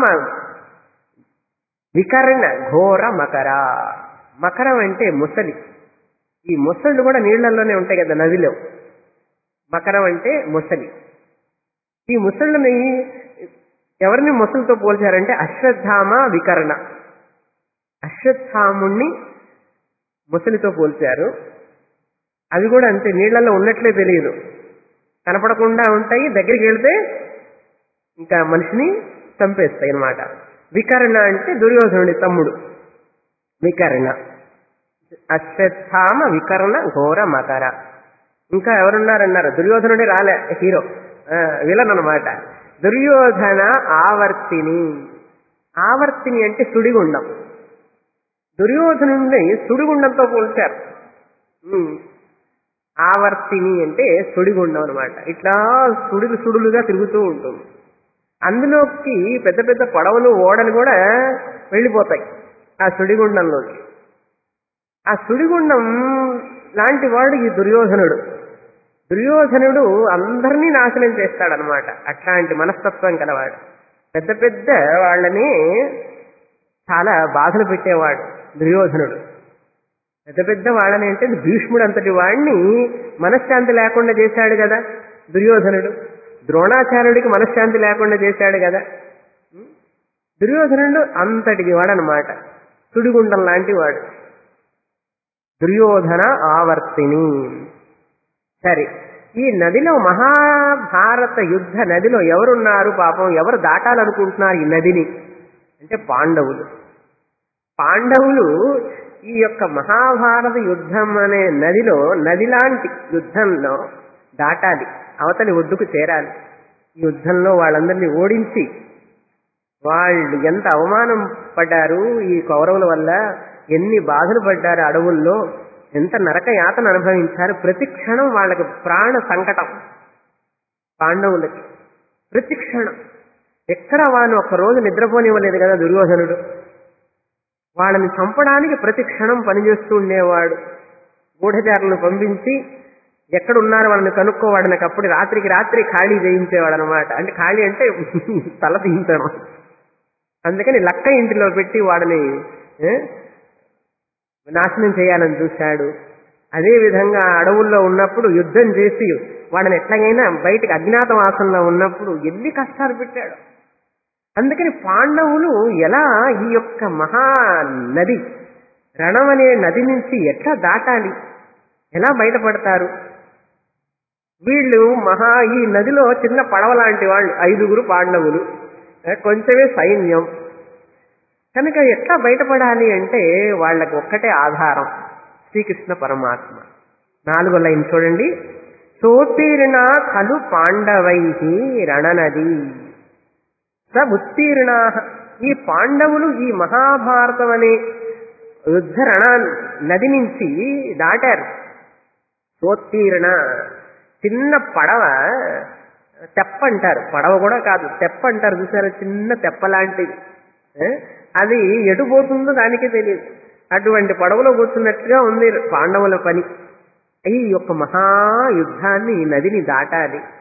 వికర్ణ ఘోర మకర. మకరం అంటే ముసలి. ఈ ముసళ్ళు కూడా నీళ్లలోనే ఉంటాయి కదా నదిలో. మకరం అంటే ముసలి. ఈ ముసళ్ళని ఎవరిని ముసలితో పోల్చారంటే అశ్వత్థామ వికర్ణ. అశ్వత్థాముణ్ణి ముసలితో పోల్చారు. అవి కూడా అంతే, నీళ్లలో ఉన్నట్లే తెలియదు, కనపడకుండా ఉంటాయి, దగ్గరికి వెళ్తే ఇంకా మనిషిని చంపేస్తాయి అన్నమాట. వికర్ణ అంటే దుర్యోధనుడి తమ్ముడు వికర్ణ. అశ్వత్థామ వికర్ణ ఘోర మకర. ఇంకా ఎవరున్నారన్నారు? దుర్యోధనుడే రాలే, హీరో, విలన్ అనమాట. దుర్యోధన ఆవర్తిని. ఆవర్తిని అంటే సుడిగుండం. దుర్యోధనుడిని సుడిగుండంతో పోల్చారు. ఆవర్తిని అంటే సుడిగుండం అనమాట. ఇట్లా సుడులుగా తిరుగుతూ ఉంటుంది. అందులోకి పెద్ద పెద్ద పడవలు ఓడలు కూడా వెళ్ళిపోతాయి ఆ సుడిగుండంలోకి. ఆ సుడిగుండం లాంటి వాడు ఈ దుర్యోధనుడు. దుర్యోధనుడు అందరినీ నాశనం చేస్తాడనమాట. అట్లాంటి మనస్తత్వం కలవాడు. పెద్ద పెద్ద వాళ్ళని చాలా బాధలు పెట్టేవాడు దుర్యోధనుడు. పెద్ద పెద్ద వాళ్ళని అంటే భీష్ముడు అంతటి వాడిని మనశ్శాంతి లేకుండా చేశాడు కదా దుర్యోధనుడు. ద్రోణాచార్యుడికి మనశ్శాంతి లేకుండా చేశాడు కదా దుర్యోధనుడు. అంతటికి వాడనమాట, సుడిగుండం లాంటి వాడు. దుర్యోధన ఆవర్తిని. సరే, ఈ నదిలో మహాభారత యుద్ధ నదిలో ఎవరున్నారు? పాపం ఎవరు దాటాలనుకుంటున్నారు ఈ నదిని అంటే పాండవులు. పాండవులు ఈ యొక్క మహాభారత యుద్ధం అనే నదిలో, నదిలాంటి యుద్ధంలో దాటాలి, అవతలి ఒడ్డుకు చేరాలి. ఈ యుద్ధంలో వాళ్ళందరినీ ఓడించి, వాళ్ళు ఎంత అవమానం పడ్డారు ఈ కౌరవుల వల్ల, ఎన్ని బాధలు పడ్డారు అడవుల్లో, ఎంత నరక యాతన అనుభవించారు. ప్రతి క్షణం వాళ్ళకి ప్రాణ సంకటం పాండవులకి. ప్రతి క్షణం ఎక్కడ వాళ్ళు ఒక్కరోజు నిద్రపోనివ్వలేదు కదా దుర్యోధనుడు. వాళ్ళని చంపడానికి ప్రతి క్షణం పనిచేస్తూ ఉండేవాడు. గూఢచారులను పంపించి ఎక్కడున్నారు వాళ్ళని కనుక్కోవాడు. అప్పుడు రాత్రికి రాత్రి ఖాళీ చేయించేవాడు అనమాట. అంటే ఖాళీ అంటే తల తీయించడం. అందుకని లక్క ఇంటిలో పెట్టి వాడిని నాశనం చేయాలని చూశాడు. అదేవిధంగా అడవుల్లో ఉన్నప్పుడు యుద్ధం చేసి వాడిని ఎట్లాగైనా బయటికి అజ్ఞాతవాసంలో ఉన్నప్పుడు ఎన్ని కష్టాలు పెట్టాడు. అందుకని పాండవులు ఎలా ఈ యొక్క మహా నది, రణం అనే నది నుంచి ఎట్లా దాటాలి, ఎలా బయటపడతారు? వీళ్ళు ఈ నదిలో చిన్న పడవ లాంటి వాళ్ళు, 5 పాండవులు, కొంచెమే సైన్యం. కనుక ఎట్లా బయటపడాలి అంటే వాళ్ళకి ఒక్కటే ఆధారం, శ్రీకృష్ణ పరమాత్మ. 4వ లైన్ చూడండి. సోత్తీర్ణ ఖలు పాండవై రణనది సముత్తీర్ణ. ఈ పాండవులు ఈ మహాభారతం అనే యుద్ధ రణ నది నుంచి దాటారు. సోత్తీర్ణ, చిన్న పడవ, తెప్ప అంటారు, పడవ కూడా కాదు, తెప్ప అంటారు చూసారా, చిన్న తెప్ప లాంటిది. అది ఎటు పోతుందో దానికే తెలియదు. అటువంటి పడవలో కూర్చున్నట్టుగా ఉంది పాండవుల పని. ఈ యొక్క మహాయుద్ధాన్ని, ఈ నదిని దాటాలి.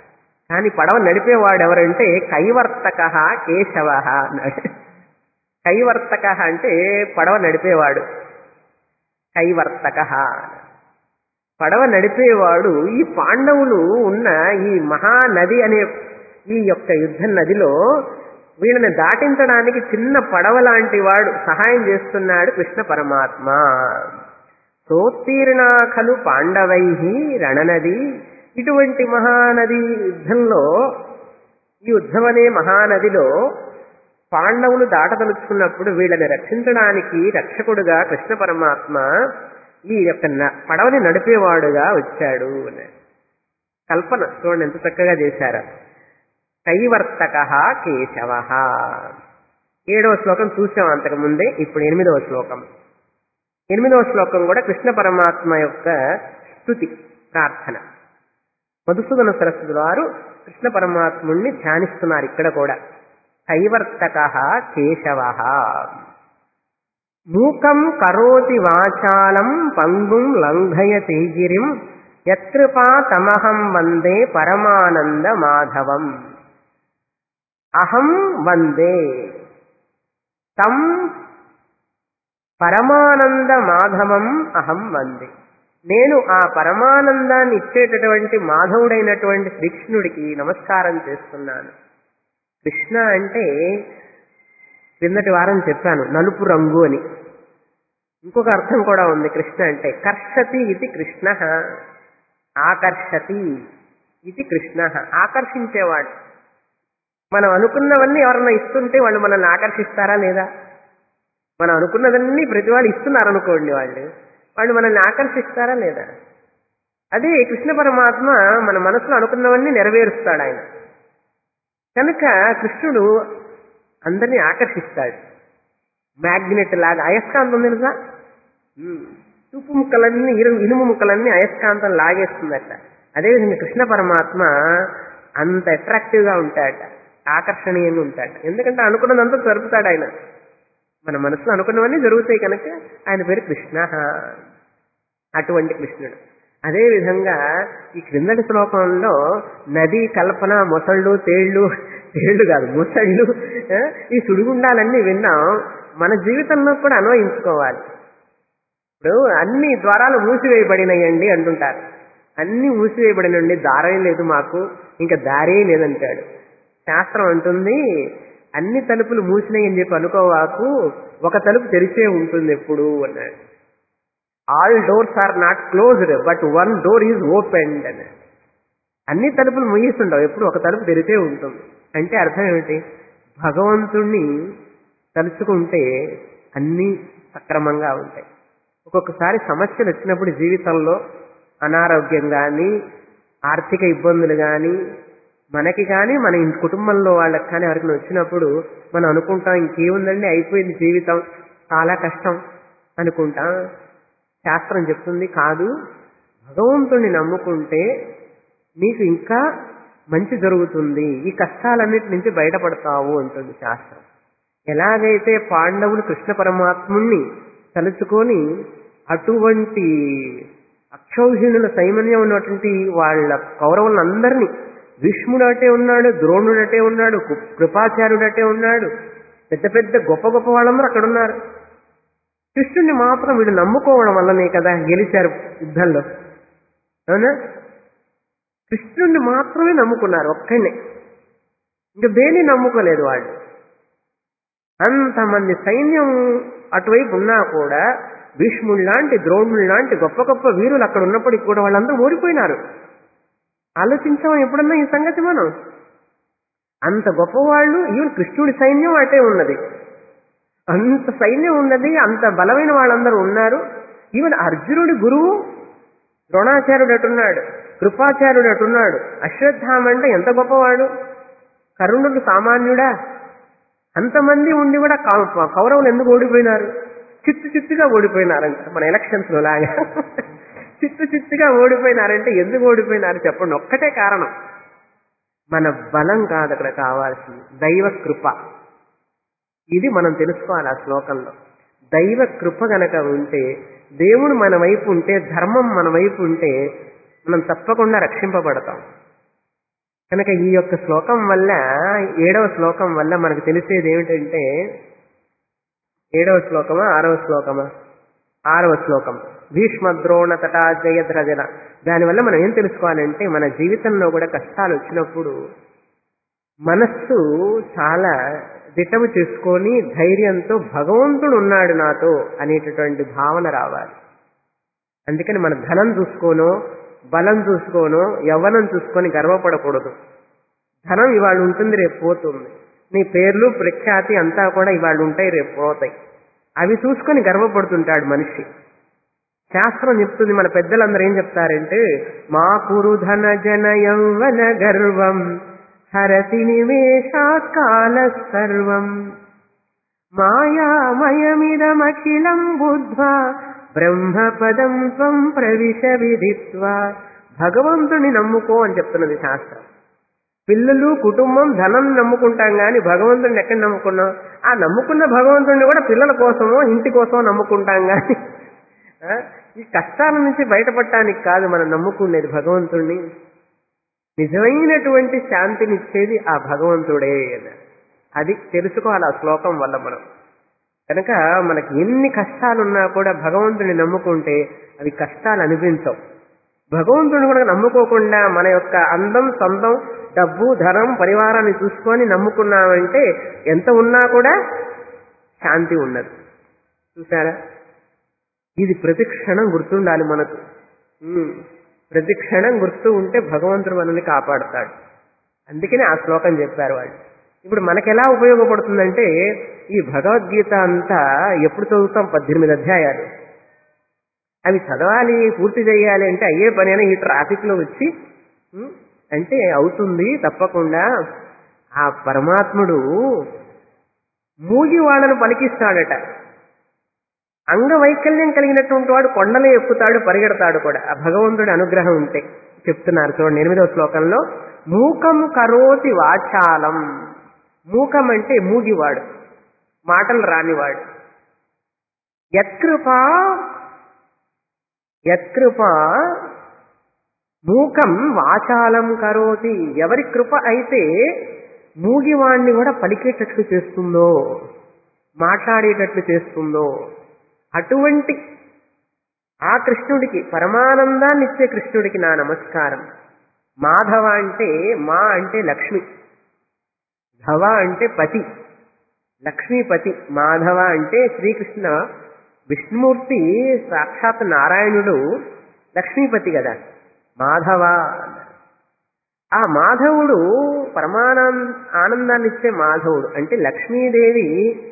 కానీ పడవ నడిపేవాడు ఎవరంటే కైవర్తక కేశవ అన్నాడు. కైవర్తక అంటే పడవ నడిపేవాడు. కైవర్తక పడవ నడిపేవాడు. ఈ పాండవులు ఉన్న ఈ మహానది అనే ఈ యొక్క యుద్ధ నదిలో వీళ్ళని దాటించడానికి చిన్న పడవ లాంటి వాడు సహాయం చేస్తున్నాడు కృష్ణ పరమాత్మ. సోత్తీర్ణా ఖలు పాండవై రణనది. ఇటువంటి మహానది యుద్ధంలో, ఈ యుద్ధం అనే మహానదిలో పాండవులు దాటదలుచుకున్నప్పుడు వీళ్ళని రక్షించడానికి రక్షకుడుగా కృష్ణ పరమాత్మ ఈ యొక్క పడవని నడిపేవాడుగా వచ్చాడు. కల్పన చూడండి ఎంత చక్కగా చేశారు. కైవర్తక కేశవ. 7వ శ్లోకం చూసాం అంతకు ముందే. ఇప్పుడు 8వ శ్లోకం. 8వ శ్లోకం కూడా కృష్ణ పరమాత్మ యొక్క స్తుతి ప్రార్థన. మధుసూదన సరస్వతి వారు కృష్ణ పరమాత్ముణ్ణి ధ్యానిస్తున్నారు ఇక్కడ కూడా. కైవర్తక కేశవ. మూకం కరోతి వాచాలం పంగుం లంఘయతే గిరిం యత్కృపా తమహం వందే పరమానంద మాధవం. అహం వందే తం పరమానంద మాధవం. అహం వందే, నేను ఆ పరమానందాన్ని ఇచ్చేటటువంటి మాధవుడైనటువంటి శ్రీకృష్ణుడికి నమస్కారం చేస్తున్నాను. కృష్ణ అంటే క్రిందటి వారం చెప్పాను నలుపు రంగు అని. ఇంకొక అర్థం కూడా ఉంది కృష్ణ అంటే. కర్షతి ఇది కృష్ణ, ఆకర్షతి ఇది కృష్ణ. ఆకర్షించేవాడు. మనం అనుకున్నవన్నీ ఎవరన్నా ఇస్తుంటే వాళ్ళు మనల్ని ఆకర్షిస్తారా లేదా? మనం అనుకున్నదన్నీ ప్రతి వాళ్ళు ఇస్తున్నారనుకోండి, వాళ్ళు మనల్ని ఆకర్షిస్తారా లేదా? అదే కృష్ణ పరమాత్మ మన మనసులో అనుకున్నవన్నీ నెరవేరుస్తాడు ఆయన. కనుక కృష్ణుడు అందరినీ ఆకర్షిస్తాడు. మ్యాగ్నెట్ లాగా. అయస్కాంతం తెలుసా? తుప్పు ముక్కలన్నీ, ఇనుము ముక్కలన్నీ అయస్కాంతం లాగేస్తుందట. అదేవిధంగా కృష్ణ పరమాత్మ అంత అట్రాక్టివ్గా ఉంటాడట, ఆకర్షణీయంగా ఉంటాడు. ఎందుకంటే అనుకున్నదంతా జరుపుతాడు ఆయన. మన మనసులో అనుకున్నవన్నీ జరుగుతాయి కనుక ఆయన పేరు కృష్ణ. అటువంటి కృష్ణుడు. అదేవిధంగా ఈ క్రిందటి శ్లోకంలో నది, కల్పన, మొసళ్ళు, తేళ్లు కాదు మొసళ్ళు, ఈ సుడిగుండాలన్నీ విన్నాం. మన జీవితంలో కూడా అన్వయించుకోవాలి. ఇప్పుడు అన్ని ద్వారాలు మూసివేయబడినాయండి అంటుంటారు. అన్ని మూసివేయబడినండి, దారే లేదు మాకు, ఇంకా దారే లేదంటాడు. శాస్త్రం అంటుంది అన్ని తలుపులు మూసినాయి అని చెప్పి అనుకోవాకు, ఒక తలుపు తెరిచే ఉంటుంది ఎప్పుడు అన్నాడు. All doors are not closed but one door is opened అని. అన్ని తలుపులు ముగిస్తుండవు, ఎప్పుడు ఒక తలుపు తెరిచే ఉంటుంది. అంటే అర్థం ఏమిటి? భగవంతుణ్ణి తలుచుకుంటే అన్నీ సక్రమంగా ఉంటాయి. ఒక్కొక్కసారి సమస్యలు వచ్చినప్పుడు జీవితంలో అనారోగ్యం కానీ, ఆర్థిక ఇబ్బందులు కానీ, మనకి కానీ మన కుటుంబంలో వాళ్ళకి కానీ ఎవరికైనా వచ్చినప్పుడు మనం అనుకుంటాం ఇంకేముందండి, అయిపోయింది జీవితం, చాలా కష్టం అనుకుంటాం. శాస్త్రం చెప్తుంది కాదు, భగవంతుణ్ణి నమ్ముకుంటే నీకు ఇంకా మంచి జరుగుతుంది, ఈ కష్టాలన్నిటి నుంచి బయటపడతావు అంటుంది శాస్త్రం. ఎలాగైతే పాండవులు కృష్ణ పరమాత్ముణ్ణి తలుచుకొని అటువంటి అక్షౌహిణుల సైమన్యం ఉన్నటువంటి వాళ్ళ కౌరవులందరినీ, భీష్ముడు అటే ఉన్నాడు, ద్రోణుడు అటే ఉన్నాడు, కృపాచార్యుడు అటే ఉన్నాడు, పెద్ద పెద్ద గొప్ప గొప్ప వాళ్ళందరూ అక్కడ ఉన్నారు. కృష్ణుడిని మాత్రం వీళ్ళు నమ్ముకోవడం వల్లనే కదా గెలిచారు యుద్ధంలో. అవునా? కృష్ణుడిని మాత్రమే నమ్ముకున్నారు, ఒక్కనే. ఇంకా దేన్ని నమ్ముకోలేదు వాళ్ళు. అంతమంది సైన్యం అటువైపు ఉన్నా కూడా భీష్ముడు లాంటి, ద్రోణుడు లాంటి గొప్ప గొప్ప వీరులు అక్కడ ఉన్నప్పటికీ కూడా వాళ్ళందరూ ఓడిపోయినారు. ఆలోచించాం ఎప్పుడన్నా ఈ సంగతి మనం? అంత గొప్పవాళ్ళు, ఈవెన్ కృష్ణుడి సైన్యం అటే ఉన్నది, అంత సైన్యం ఉన్నది, అంత బలమైన వాళ్ళందరూ ఉన్నారు. ఈవెన్ అర్జునుడి గురువు ద్రోణాచార్యుడు అటున్నాడు, కృపాచార్యుడు అటున్నాడు, అశ్వత్థామ అంటే ఎంత గొప్పవాడు, కర్ణుడు సామాన్యుడా? అంతమంది ఉండి కూడా కౌరవులు ఎందుకు ఓడిపోయినారు? చిత్తుగా ఓడిపోయినారంట. మన ఎలక్షన్స్ లో లాగా చిత్తుగా ఓడిపోయినారంటే ఎందుకు ఓడిపోయినారు చెప్పండి? ఒక్కటే కారణం, మన బలం కాదు అక్కడ కావాల్సింది, దైవ కృప. ఇది మనం తెలుసుకోవాలి ఆ శ్లోకంలో. దైవ కృప గనక ఉంటే, దేవుడు మన వైపు ఉంటే, ధర్మం మన వైపు ఉంటే మనం తప్పకుండా రక్షింపబడతాం. కనుక ఈ యొక్క శ్లోకం వల్ల 7వ శ్లోకం వల్ల మనకు తెలిసేది ఏమిటంటే 7వ శ్లోకమా 6వ శ్లోకమా 6వ శ్లోకం భీష్మద్రోణ తటా జయద్రజన. దానివల్ల మనం ఏం తెలుసుకోవాలంటే మన జీవితంలో కూడా కష్టాలు వచ్చినప్పుడు మనస్సు చాలా దిటము చేసుకొని ధైర్యంతో భగవంతుడు ఉన్నాడు నాతో అనేటటువంటి భావన రావాలి. అందుకని మన ధనం చూసుకోనో బలం చూసుకోనో యవ్వనం చూసుకొని గర్వపడకూడదు. ధనం ఇవాళ ఉంటుంది రేపు పోతుంది. నీ పేర్లు ప్రఖ్యాతి అంతా కూడా ఇవాళ ఉంటాయి రేపు పోతాయి. అవి చూసుకొని గర్వపడుతుంటాడు మనిషి. శాస్త్రం చెప్తుంది, మన పెద్దలందరూ ఏం చెప్తారంటే మా కురు ధన జన యౌవన గర్వం హరతి నివేశాత్ కాల సర్వం మాయామయమిదమఖిలం బుద్ధ్వా బ్రహ్మపదం త్వం ప్రవిశ విదిత్వా. భగవంతుని నమ్ముకో అని చెప్తున్నది శాస్త్రం. పిల్లలు కుటుంబం ధనం నమ్ముకుంటాం కానీ భగవంతుడిని ఎక్కడ నమ్ముకున్నాం? ఆ నమ్ముకున్న భగవంతుడిని కూడా పిల్లల కోసమో ఇంటి కోసమో నమ్ముకుంటాం కానీ ఈ కష్టాల నుంచి బయటపడటానికి కాదు మనం నమ్ముకునేది భగవంతుడిని. నిజమైనటువంటి శాంతినిచ్చేది ఆ భగవంతుడే. అది తెలుసుకోవాలి ఆ శ్లోకం వల్ల మనం. కనుక మనకి ఎన్ని కష్టాలున్నా కూడా భగవంతుడిని నమ్ముకుంటే అవి కష్టాలు అనిపించవు. భగవంతుడిని కూడా నమ్ముకోకుండా మన యొక్క అందం సొంతం డబ్బు ధనం పరివారాన్ని చూసుకొని నమ్ముకున్నామంటే ఎంత ఉన్నా కూడా శాంతి ఉండదు. చూసారా? ఇది ప్రతి క్షణం గుర్తుండాలి మనకు. ప్రతి క్షణం గుర్తు ఉంటే భగవంతుడు మనల్ని కాపాడుతాడు. అందుకనే ఆ శ్లోకం చెప్పారు వాళ్ళు. ఇప్పుడు మనకెలా ఉపయోగపడుతుందంటే ఈ భగవద్గీత అంతా ఎప్పుడు చదువుతాం? 18 అధ్యాయాలు. అవి చదవాలి, పూర్తి చేయాలి అంటే అయ్యే పని అయినా ఈ ట్రాఫిక్ లో వచ్చి అంటే అవుతుంది తప్పకుండా. ఆ పరమాత్ముడు మూగి వాళ్ళను పలికిస్తాడట. అంగవైకల్యం కలిగినటువంటి వాడు కొండలే ఎక్కుతాడు, పరిగెడతాడు కూడా ఆ భగవంతుడి అనుగ్రహం ఉంటే. చెప్తున్నారు చూడండి 8వ శ్లోకంలో, మూకం కరోతి వాచాలం. మూకం అంటే మూగివాడు, మాటలు రానివాడు. యత్కృపా మూకం వాచాలం కరోతి. ఎవరి కృప అయితే మూగివాణ్ణి కూడా పలికేటట్లు చేస్తుందో, మాట్లాడేటట్లు చేస్తుందో అటువంటి ఆ కృష్ణుడికి, పరమానందాన్ని ఇచ్చే కృష్ణుడికి నా నమస్కారం. మాధవ అంటే మా అంటే లక్ష్మి, ధవ అంటే పతి, లక్ష్మీపతి. మాధవ అంటే శ్రీకృష్ణ, విష్ణుమూర్తి సాక్షాత్ నారాయణుడు లక్ష్మీపతి కదా మాధవ. ఆ మాధవుడు ఆనందాన్ని ఇచ్చే మాధవుడు అంటే లక్ష్మీదేవి.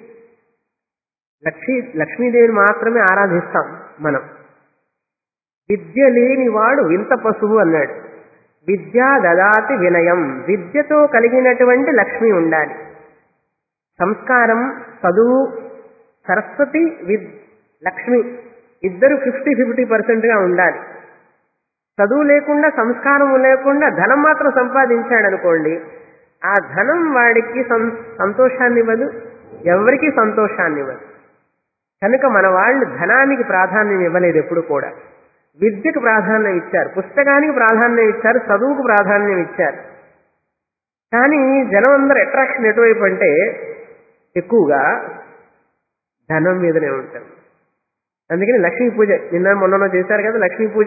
లక్ష్మీదేవిని మాత్రమే ఆరాధిస్తాం మనం. విద్య లేనివాడు వింత పశువు అన్నాడు. విద్యా దదాతి వినయం. విద్యతో కలిగినటువంటి లక్ష్మి ఉండాలి. సంస్కారం, చదువు, సరస్వతి లక్ష్మి ఇద్దరు 50-50% ఉండాలి. చదువు లేకుండా సంస్కారం లేకుండా ధనం మాత్రం సంపాదించాడనుకోండి, ఆ ధనం వాడికి సంతోషాన్ని ఇవ్వదు, ఎవరికి సంతోషాన్ని ఇవ్వదు. కనుక మన వాళ్ళు ధనానికి ప్రాధాన్యం ఇవ్వలేదు ఎప్పుడు కూడా. విద్యకు ప్రాధాన్యం ఇచ్చారు, పుస్తకానికి ప్రాధాన్యం ఇచ్చారు, చదువుకు ప్రాధాన్యం ఇచ్చారు. కానీ జనం అందరూ అట్రాక్షన్ ఎటువైపు అంటే ఎక్కువగా ధనం మీదనే ఉంటారు. అందుకని లక్ష్మీ పూజ నిన్న మొన్ననో చేశారు కదా లక్ష్మీ పూజ.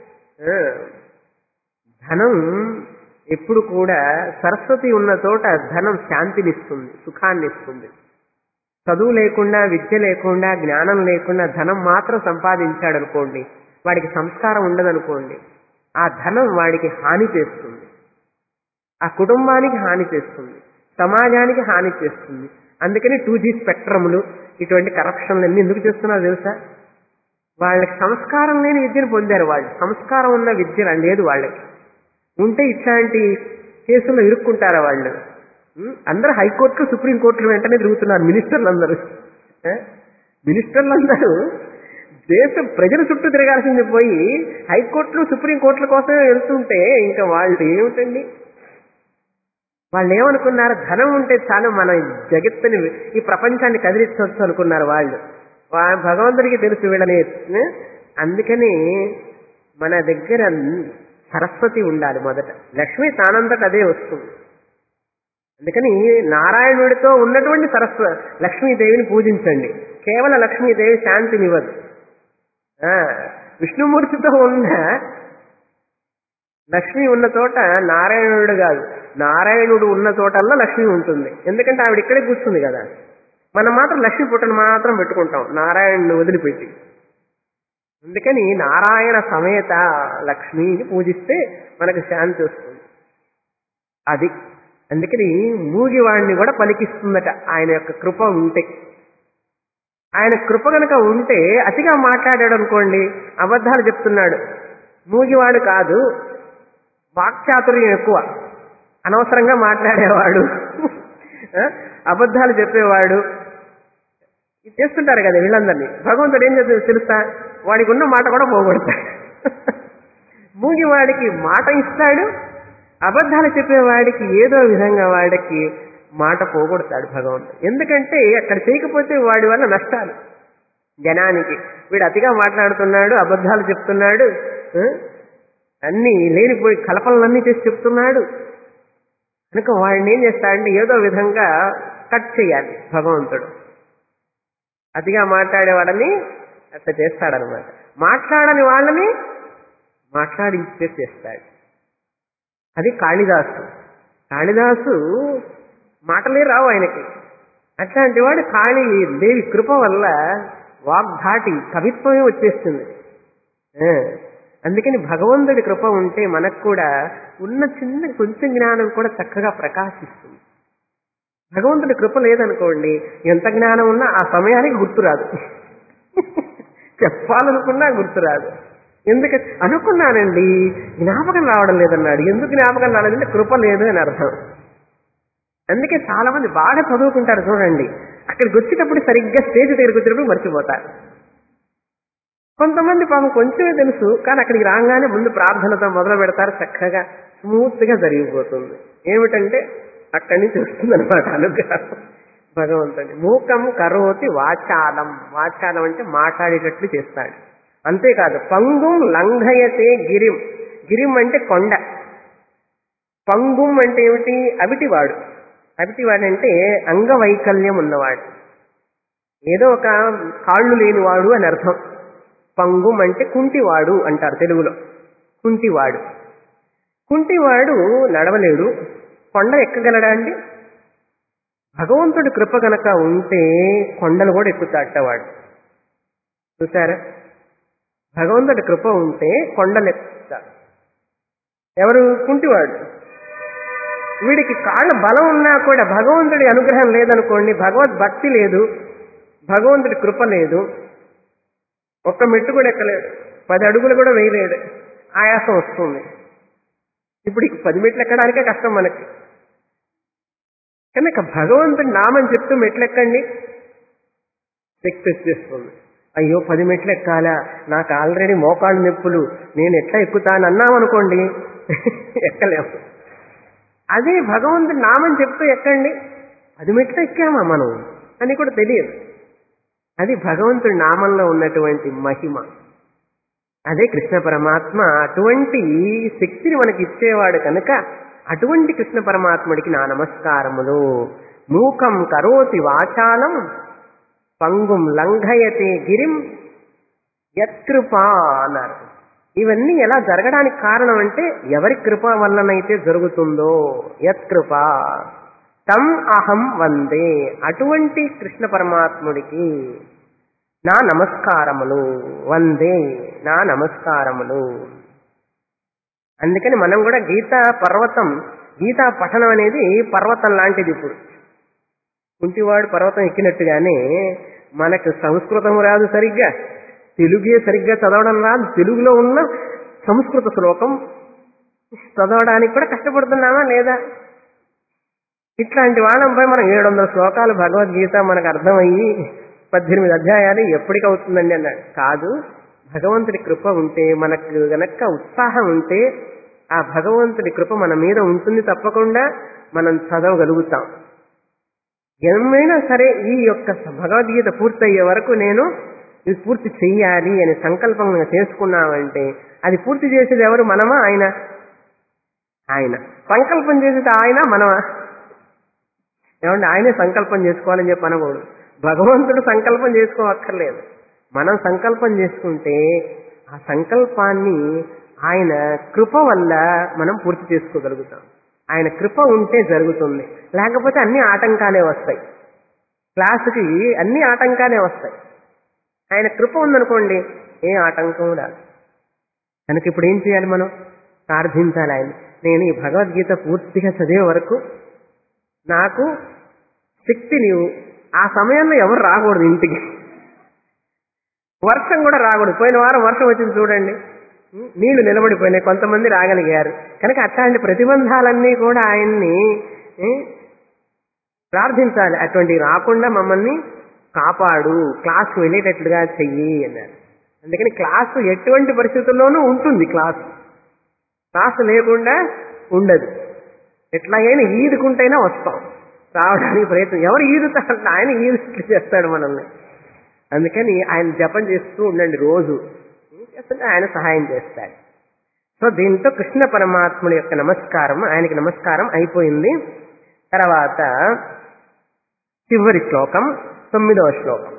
ధనం ఎప్పుడు కూడా సరస్వతి ఉన్న చోట ధనం శాంతినిస్తుంది, సుఖాన్ని ఇస్తుంది. చదువు లేకుండా, విద్య లేకుండా, జ్ఞానం లేకుండా ధనం మాత్రం సంపాదించాడు అనుకోండి, వాడికి సంస్కారం ఉండదనుకోండి, ఆ ధనం వాడికి హాని చేస్తుంది, ఆ కుటుంబానికి హాని చేస్తుంది, సమాజానికి హాని చేస్తుంది. అందుకని 2G స్పెక్ట్రములు ఇటువంటి కరప్షన్లు ఎందుకు చేస్తున్నారో తెలుసా? వాళ్ళకి సంస్కారం లేని విద్యను పొందారు. వాళ్ళు సంస్కారం ఉన్న విద్య లేదు వాళ్ళకి. ఉంటే ఇట్లాంటి కేసుల్లో ఇరుక్కుంటారా వాళ్ళు? అందరూ హైకోర్టులు, సుప్రీంకోర్టులు వెంటనే తిరుగుతున్నారు మినిస్టర్లందరూ. మినిస్టర్లందరూ దేశం ప్రజల చుట్టూ తిరగాల్సింది పోయి హైకోర్టులు, సుప్రీంకోర్టుల కోసమే వెళ్తుంటే ఇంకా వాళ్ళు ఏమిటండి? వాళ్ళు ఏమనుకున్నారు? ధనం ఉంటే చాలు మన జగత్తుని, ఈ ప్రపంచాన్ని కదిలించవచ్చు అనుకున్నారు వాళ్ళు. భగవంతుడికి తెలుసు వీళ్ళని. అందుకని మన దగ్గర సరస్వతి ఉండాలి మొదట. లక్ష్మి తానంతట అదే వస్తుంది. అందుకని నారాయణుడితో ఉన్నటువంటి లక్ష్మీదేవిని పూజించండి. కేవలం లక్ష్మీదేవి శాంతినివ్వదు. విష్ణుమూర్తితో ఉన్న లక్ష్మి ఉన్న చోట నారాయణుడు కాదు, నారాయణుడు ఉన్న చోటల్లా లక్ష్మి ఉంటుంది. ఎందుకంటే ఆవిడ ఇక్కడే కూర్చుంది కదా. మనం మాత్రం లక్ష్మీ పుట్టను మాత్రం పెట్టుకుంటాం నారాయణుని వదిలిపెట్టి. అందుకని నారాయణ సమేత లక్ష్మిని పూజిస్తే మనకు శాంతి వస్తుంది. అది అందుకని మూగివాడిని కూడా పలికిస్తుందట ఆయన యొక్క కృప ఉంటే. ఆయన కృప కనుక ఉంటే అతిగా మాట్లాడాడు అనుకోండి, అబద్ధాలు చెప్తున్నాడు. మూగివాడు కాదు, వాక్చాతుర్యం ఎక్కువ, అనవసరంగా మాట్లాడేవాడు, అబద్ధాలు చెప్పేవాడు, ఇది చేస్తుంటారు కదా వీళ్ళందరినీ. భగవంతుడు ఏం చేస్తుంది తెలుసా? వాడికి ఉన్న మాట కూడా పోగొడతాడు. మూగివాడికి మాట ఇస్తాడు, అబద్ధాలు చెప్పేవాడికి ఏదో విధంగా వాడికి మాట పోగొడతాడు భగవంతుడు. ఎందుకంటే అక్కడ చేయకపోతే వాడి వల్ల నష్టాలు జనానికి. వీడు అతిగా మాట్లాడుతున్నాడు, అబద్ధాలు చెప్తున్నాడు, అన్ని లేనిపోయి కల్పనలన్నీ చేసి చెప్తున్నాడు కనుక వాడిని ఏం చేస్తాడంటే ఏదో విధంగా కట్ చేయాలి భగవంతుడు. అతిగా మాట్లాడేవాడని అట్లా చేస్తాడనమాట. మాట్లాడని వాళ్ళని మాట్లాడించేస్తాడు. అది కాళిదాసు. కాళిదాసు మాటలే రావు ఆయనకి. అట్లాంటి వాడు కాళీ దేవి కృప వల్ల వాగ్ధాటి కవిత్వమే వచ్చేస్తుంది. అందుకని భగవంతుడి కృప ఉంటే మనకు కూడా ఉన్న చిన్న కొంచెం జ్ఞానం కూడా చక్కగా ప్రకాశిస్తుంది. భగవంతుడి కృప లేదనుకోండి, ఎంత జ్ఞానం ఉన్నా ఆ సమయానికి గుర్తురాదు, చెప్పాలనుకున్నా గుర్తురాదు. ఎందుకంటే అనుకున్నానండి జ్ఞాపకం రావడం లేదన్నాడు. ఎందుకు జ్ఞాపకం రాలేదంటే కృప లేదు అని అర్థం. అందుకే చాలా మంది బాగా చదువుకుంటారు చూడండి, అక్కడికి వచ్చేటప్పుడు సరిగ్గా స్టేజ్ దగ్గరికి వచ్చేటప్పుడు మర్చిపోతారు. కొంతమంది పాపం కొంచెమే తెలుసు, కానీ అక్కడికి రాగానే ముందు ప్రార్థనతో మొదలు పెడతారు, చక్కగా స్మూత్ గా జరిగిపోతుంది. ఏమిటంటే అక్కడి నుంచి వస్తుందన్నమాట అనుగ్రహం భగవంతుని. మూకం కరోతి వాచాలం. వాచాలం అంటే మాట్లాడేటట్లు చేస్తాడు. అంతేకాదు పంగుం లంఘయతే గిరిం. గిరిం అంటే కొండ. పంగుం అంటే ఏమిటి? అవిటివాడు. అవిటివాడు అంటే అంగవైకల్యం ఉన్నవాడు, ఏదో ఒక కాళ్ళు లేనివాడు అని అర్థం. పంగుం అంటే కుంటివాడు అంటారు తెలుగులో. కుంటివాడు. కుంటివాడు నడవలేడు, కొండ ఎక్కగలడా అండి? భగవంతుడి కృప కనుక ఉంటే కొండలు కూడా ఎక్కుతాడవాడు. చూసారా? భగవంతుడి కృప ఉంటే కొండలు ఎక్కుతాడు. ఎవరు? కుంటివాడు. వీడికి కాళ్ళ బలం ఉన్నా కూడా భగవంతుడి అనుగ్రహం లేదనుకోండి, భగవద్భక్తి లేదు, భగవంతుడి కృప లేదు, ఒక్క మెట్టు కూడా ఎక్కలేడు, 10 అడుగులు కూడా వేయలేడు, ఆయాసం వస్తుంది. ఇప్పుడు 10 మెట్లు ఎక్కడానికే కష్టం మనకి. కనుక భగవంతుడి నామం చెప్తూ మెట్లు ఎక్కండి, శక్తి వచ్చేస్తుంది. అయ్యో 10 మెట్లు ఎక్కాలా, నాకు ఆల్రెడీ మోకాళ్ళు నొప్పులు, నేను ఎట్లా ఎక్కుతాను అన్నామనుకోండి ఎక్కలేము. అదే భగవంతుడి నామం చెప్తూ ఎక్కండి, 10 మెట్లు ఎక్కామా మనం అని కూడా తెలియదు. అది భగవంతుడి నామంలో ఉన్నటువంటి మహిమ. అదే కృష్ణ పరమాత్మ అటువంటి శక్తిని మనకి ఇచ్చేవాడు కనుక అటువంటి కృష్ణ పరమాత్ముడికి నా నమస్కారములు. మూకం కరోతి వాచాలం పంగుం లంఘయతే గిరిం యత్కృపా అన్నారు. ఇవన్నీ ఎలా జరగడానికి కారణం అంటే ఎవరి కృప వల్లనైతే జరుగుతుందో, యత్కృపా తం అహం వందే, అటువంటి కృష్ణ పరమాత్ముడికి నా నమస్కారములు. వందే, నా నమస్కారములు. అందుకని మనం కూడా గీతా పఠనం అనేది పర్వతం లాంటిది. ఇప్పుడు కుంటివాడు పర్వతం ఎక్కినట్టుగానే మనకు సంస్కృతం రాదు సరిగ్గా, తెలుగే సరిగ్గా చదవడం రాదు, తెలుగులో ఉన్న సంస్కృత శ్లోకం చదవడానికి కూడా కష్టపడుతున్నామా లేదా? ఇట్లాంటి వాళ్ళంపై మనం 700 శ్లోకాలు భగవద్గీత మనకు అర్థమయ్యి 18 అధ్యాయాలు ఎప్పటికవుతుందండి అన్నాడు. కాదు, భగవంతుడి కృప ఉంటే, మనకు గనక ఉత్సాహం ఉంటే ఆ భగవంతుడి కృప మన మీద ఉంటుంది, తప్పకుండా మనం చదవగలుగుతాం. ఏమైనా సరే ఈ యొక్క భగవద్గీత పూర్తయ్యే వరకు నేను ఇది పూర్తి చెయ్యాలి అని సంకల్పంగా చేసుకున్నామంటే అది పూర్తి చేసేది ఎవరు? మనమా ఆయన? ఆయన. సంకల్పం చేసేది ఆయన మనమా? ఏమంటే ఆయనే సంకల్పం చేసుకోవాలని చెప్పి అనకూడదు. భగవంతుడు సంకల్పం చేసుకోవక్కర్లేదు. మనం సంకల్పం చేసుకుంటే ఆ సంకల్పాన్ని ఆయన కృప వల్ల మనం పూర్తి చేసుకోగలుగుతాం. ఆయన కృప ఉంటే జరుగుతుంది, లేకపోతే అన్ని ఆటంకాలే వస్తాయి. క్లాసుకి అన్ని ఆటంకాలే వస్తాయి. ఆయన కృప ఉందనుకోండి, ఏ ఆటంకం రాదు. కనుక ఇప్పుడు ఏం చేయాలి? మనం ప్రార్థించాలి ఆయన. నేను ఈ భగవద్గీత పూర్తిగా చదివే వరకు నాకు శక్తి నీవు. ఆ సమయంలో ఎవరు రాకూడదు ఇంటికి, వర్షం కూడా రాకూడదు. పోయిన వారం వర్షం వచ్చింది చూడండి, నీళ్లు నిలబడిపోయినాయి, కొంతమంది రాగలిగారు. కనుక అట్లాంటి ప్రతిబంధాలన్నీ కూడా ఆయన్ని ప్రార్థించాలి. అటువంటివి రాకుండా మమ్మల్ని కాపాడు, క్లాస్కు వెళ్ళేటట్లుగా చెయ్యి అన్నారు. అందుకని క్లాసు ఎటువంటి పరిస్థితుల్లోనూ ఉంటుంది. క్లాసు లేకుండా ఉండదు. ఎట్లాగైనా ఈదుకుంటైనా వస్తాం, రావడానికి ప్రయత్నం. ఎవరు ఈదుతారు? ఆయన ఈదుట్లు చేస్తాడు మనల్ని. అందుకని ఆయన జపం చేస్తూ ఉండండి రోజు. చేస్తుంటే ఆయన సహాయం చేస్తాడు. సో దీంతో కృష్ణ పరమాత్ముడి యొక్క నమస్కారం, ఆయనకి నమస్కారం అయిపోయింది. తర్వాత చివరి శ్లోకం 9వ శ్లోకం.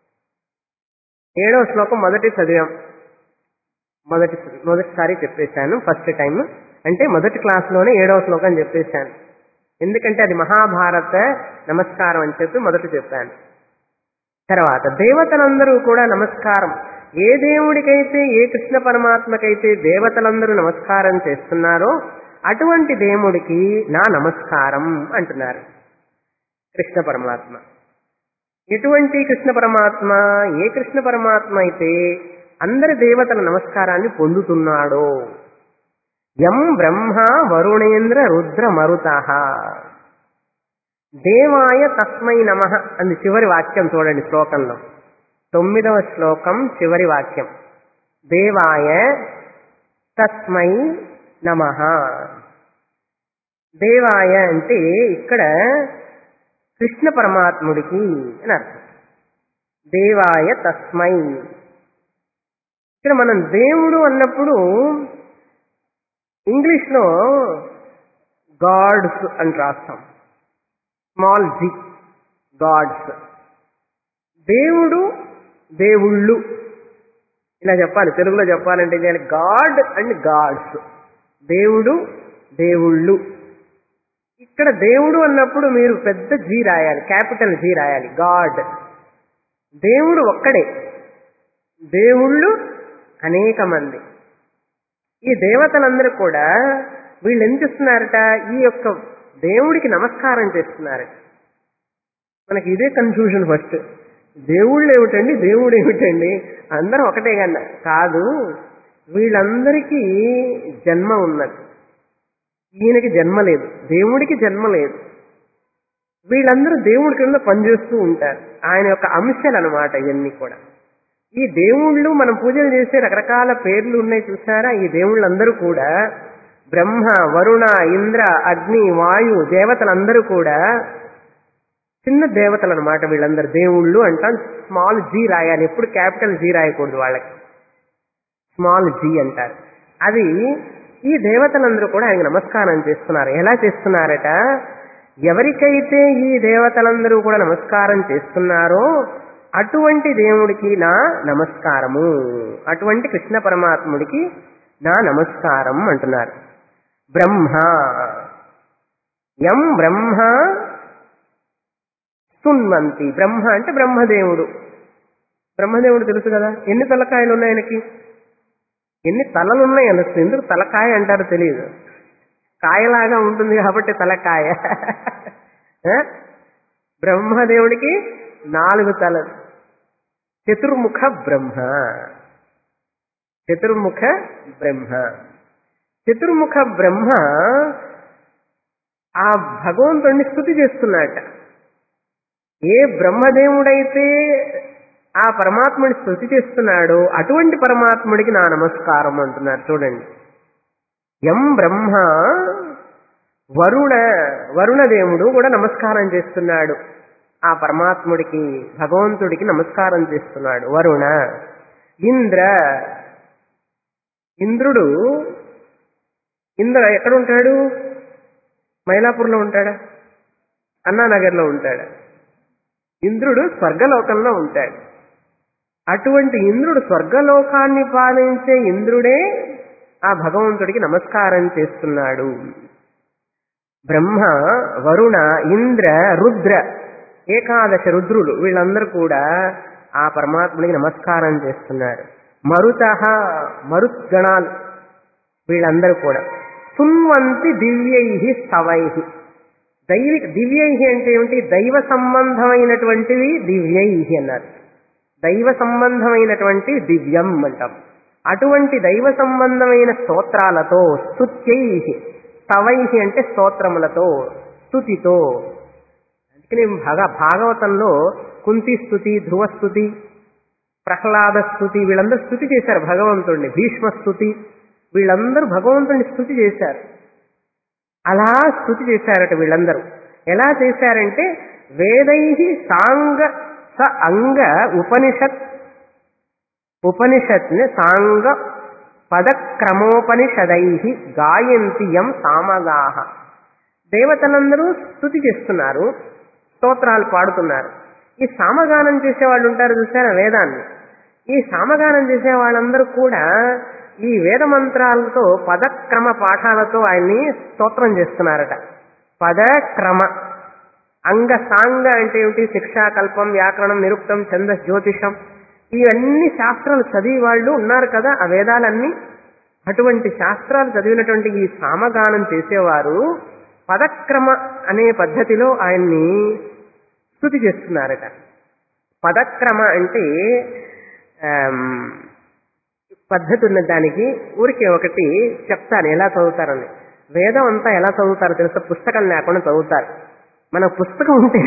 7వ శ్లోకం మొదటి చదివాం, మొదటిసారి చెప్పేశాను. ఫస్ట్ టైం అంటే మొదటి క్లాస్లోనే 7వ శ్లోకం చెప్పేశాను. ఎందుకంటే అది మహాభారత నమస్కారం అని చెప్పి మొదట చెప్పాను. తర్వాత దేవతలందరూ కూడా నమస్కారం. ఏ దేవుడికైతే, ఏ కృష్ణ పరమాత్మకైతే దేవతలందరూ నమస్కారం చేస్తున్నారో అటువంటి దేవుడికి నా నమస్కారం అంటున్నారు కృష్ణ పరమాత్మ. ఎటువంటి కృష్ణ పరమాత్మ? ఏ కృష్ణ పరమాత్మ అయితే అందరి దేవతల నమస్కారాన్ని పొందుతున్నాడో. యం బ్రహ్మ వరుణేంద్ర రుద్ర మరుతః దేవాయ తస్మై నమః అంది చివరి వాక్యం చూడండి శ్లోకంలో. 9వ శ్లోకం చివరి వాక్యం దేవాయ తస్మై నమః. దేవాయ అంటే ఇక్కడ కృష్ణ పరమాత్ముడికి అని అర్థం. దేవాయ తస్మై. ఇక్కడ మనం దేవుడు అన్నప్పుడు ఇంగ్లీష్లో గాడ్స్ అని రాస్తాం, స్మాల్ జి, గాడ్స్. దేవుడు, దేవుళ్ళు ఇలా చెప్పాలి. తెలుగులో చెప్పాలంటే గాడ్ అండ్ గాడ్స్, దేవుడు, దేవుళ్ళు. ఇక్కడ దేవుడు అన్నప్పుడు మీరు పెద్ద జీ రాయాలి, క్యాపిటల్ జీ రాయాలి. గాడ్, దేవుడు ఒక్కడే, దేవుళ్ళు అనేక మంది. ఈ దేవతలందరూ కూడా వీళ్ళు ఏం చేస్తున్నారట? ఈ యొక్క దేవుడికి నమస్కారం చేస్తున్నారట. మనకి ఇదే కన్ఫ్యూజన్ ఫస్ట్. దేవుళ్ళు ఏమిటండి, దేవుడు ఏమిటండి, అందరూ ఒకటే కన్నా కాదు. వీళ్ళందరికీ జన్మ ఉన్నది, ఈయనకి జన్మ లేదు, దేవుడికి జన్మ లేదు. వీళ్ళందరూ దేవుడి కింద పనిచేస్తూ ఉంటారు. ఆయన యొక్క అంశాలు అన్నమాట ఇవన్నీ కూడా. ఈ దేవుళ్ళు మనం పూజలు చేసే రకరకాల పేర్లు ఉన్నాయి చూసారా? ఈ దేవుళ్ళందరూ కూడా బ్రహ్మ, వరుణ, ఇంద్ర, అగ్ని, వాయు దేవతలందరూ కూడా చిన్న దేవతలు అన్నమాట. వీళ్ళందరూ దేవుళ్ళు అంటాం. స్మాల్ జీ రాయాలి, ఎప్పుడు క్యాపిటల్ జీ రాయకూడదు. వాళ్ళకి స్మాల్ జీ అంటారు. అది ఈ దేవతలందరూ కూడా ఆయనకు నమస్కారం చేస్తున్నారు. ఎలా చేస్తున్నారట? ఎవరికైతే ఈ దేవతలందరూ కూడా నమస్కారం చేస్తున్నారో అటువంటి దేవుడికి నా నమస్కారము, అటువంటి కృష్ణ పరమాత్ముడికి నా నమస్కారం అంటున్నారు. బ్రహ్మ, యం బ్రహ్మ స్తున్వంతి. బ్రహ్మ అంటే బ్రహ్మదేవుడు. బ్రహ్మదేవుడు తెలుసు కదా, ఎన్ని తలకాయలు ఉన్నాయి ఆయనకి, ఎన్ని తలలు ఉన్నాయి అనొచ్చు. ఎందుకు తలకాయ అంటారో తెలియదు, కాయలాగా ఉంటుంది కాబట్టి తలకాయ. బ్రహ్మదేవుడికి 4 తలలు. చతుర్ముఖ బ్రహ్మ, చతుర్ముఖ బ్రహ్మ. చతుర్ముఖ బ్రహ్మ ఆ భగవంతుడిని స్తుతి చేస్తున్నాడట. ఏ బ్రహ్మదేవుడైతే ఆ పరమాత్ముడి స్తుతి చేస్తున్నాడో అటువంటి పరమాత్ముడికి నా నమస్కారం అంటున్నారు. చూడండి, యం బ్రహ్మ వరుణదేవుడు కూడా నమస్కారం చేస్తున్నాడు. ఆ పరమాత్ముడికి, భగవంతుడికి నమస్కారం చేస్తున్నాడు. వరుణ, ఇంద్ర, ఇంద్రుడు ఎక్కడ ఉంటాడు? మైలాపూర్లో ఉంటాడా? అన్నానగర్లో ఉంటాడా? ఇంద్రుడు స్వర్గలోకంలో ఉంటాడు. అటువంటి ఇంద్రుడు స్వర్గలోకాన్ని పాలించే ఇంద్రుడే ఆ భగవంతుడికి నమస్కారం చేస్తున్నాడు. బ్రహ్మ, వరుణ, ఇంద్ర, రుద్ర, ఏకాదశ రుద్రులు వీళ్ళందరూ కూడా ఆ పరమాత్ముడికి నమస్కారం చేస్తున్నారు. మరుద్గణాలు వీళ్ళందరూ కూడా సున్వంతి దివ్యై స్తవై. దివ్యై అంటే ఏమిటి? దైవ సంబంధమైనటువంటివి దివ్యై అన్నారు. దైవ సంబంధమైనటువంటి దివ్యం అంటాం. అటువంటి దైవ సంబంధమైన స్తోత్రాలతో, స్తుత్యై, స్తవై అంటే స్తోత్రములతో, స్తుతితో. అందుకని భాగవతంలో కుంతి స్తుతి, ధ్రువ స్తుతి, ప్రహ్లాద స్తుతి వీళ్ళందరూ స్తుతి చేశారు భగవంతుడిని. భీష్మ స్తుతి వీళ్ళందరూ భగవంతుడిని స్తుతి చేశారు. అలా స్తుతి చేశారట వీళ్ళందరూ. ఎలా చేశారంటే వేదై సాంగ స అంగ ఉపనిషత్ని సాంగ పదక్రమోపనిషదై గాయంతి యం సామగాహ. దేవతలందరూ స్తుతి చేస్తున్నారు, స్తోత్రాలు పాడుతున్నారు. ఈ సామగానం చేసేవాళ్ళు ఉంటారు చూసారా వేదాన్ని. ఈ సామగానం చేసే వాళ్ళందరూ కూడా ఈ వేద మంత్రాలతో పదక్రమ పాఠాలతో ఆయన్ని స్తోత్రం చేస్తున్నారట. పదక్రమ అంగ సాంగ అంటే ఏమిటి? శిక్షాకల్పం, వ్యాకరణం, నిరుక్తం, ఛందస్, జ్యోతిషం ఇవన్నీ శాస్త్రాలు చదివి వాళ్ళు ఉన్నారు కదా ఆ వేదాలన్నీ. అటువంటి శాస్త్రాలు చదివినటువంటి ఈ సామగానం చేసేవారు పదక్రమ అనే పద్ధతిలో ఆయన్ని స్తుతి చేస్తున్నారట. పదక్రమ అంటే పద్ధతి ఉన్న దానికి ఊరికే ఒకటి చెప్తాను ఎలా చదువుతారని. వేదం అంతా ఎలా చదువుతారో తెలుసా? పుస్తకం లేకుండా చదువుతారు. మన పుస్తకం ఉంటే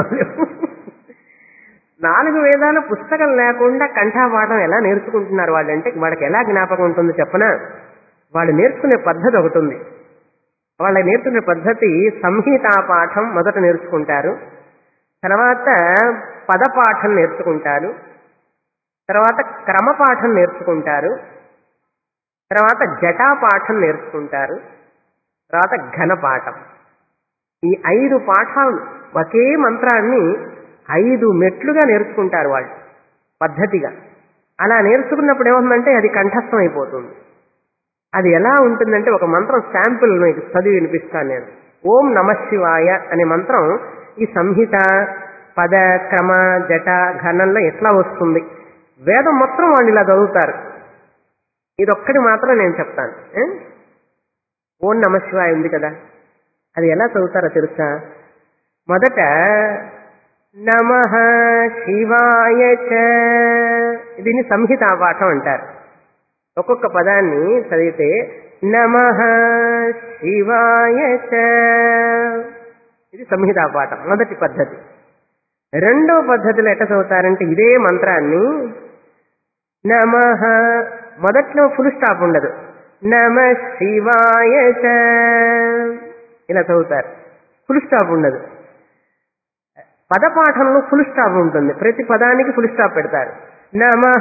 4 వేదాలు పుస్తకం లేకుండా కంఠాపాఠం ఎలా నేర్చుకుంటున్నారు వాళ్ళంటే వాళ్ళకి ఎలా జ్ఞాపకం ఉంటుందో చెప్పనా? వాళ్ళు నేర్చుకునే పద్ధతి ఒకటి ఉంది. వాళ్ళ నేర్చుకునే పద్ధతి సంహితా పాఠం మొదట నేర్చుకుంటారు, తర్వాత పదపాఠం నేర్చుకుంటారు, తర్వాత క్రమపాఠం నేర్చుకుంటారు, తర్వాత జటాపాఠం నేర్చుకుంటారు, తర్వాత ఘనపాఠం. ఈ 5 పాఠాలు ఒకే మంత్రాన్ని 5 మెట్లుగా నేర్చుకుంటారు వాళ్ళు పద్ధతిగా. అలా నేర్చుకున్నప్పుడు ఏమవుతుందంటే అది కంఠస్థం అయిపోతుంది. అది ఎలా ఉంటుందంటే ఒక మంత్రం శాంపుల్ మీకు చదివి వినిపిస్తాను నేను. ఓం నమఃశివాయ అనే మంత్రం ఈ సంహిత, పద, క్రమ, జట, ఘనంలో ఎట్లా వస్తుంది? వేదం మొత్తం వాళ్ళు ఇలా చదువుతారు. ఇదొక్కటి మాత్రం నేను చెప్తాను. ఓం నమఃశివాయ ఉంది కదా, అది ఎలా చదువుతారో తెలుసా? మొదట నమః శివాయ చ, దీన్ని సంహితా పాఠం అంటారు. ఒక్కొక్క పదాన్ని చదివితే నమః శివాయ చ, ఇది సంహితా పాఠం మొదటి పద్ధతి. రెండో పద్ధతిలో ఎట్లా చదువుతారంటే ఇదే మంత్రాన్ని నమః, మొదట్లో ఫుల్ స్టాప్ ఉండదు, నమః శివాయ చ ఇలా చదువుతారు. ఫుల్ స్టాప్ ఉండదు. పదపాఠంలో ఫుల్ స్టాప్ ఉంటుంది. ప్రతి పదానికి ఫుల్ స్టాప్ పెడతారు. నమః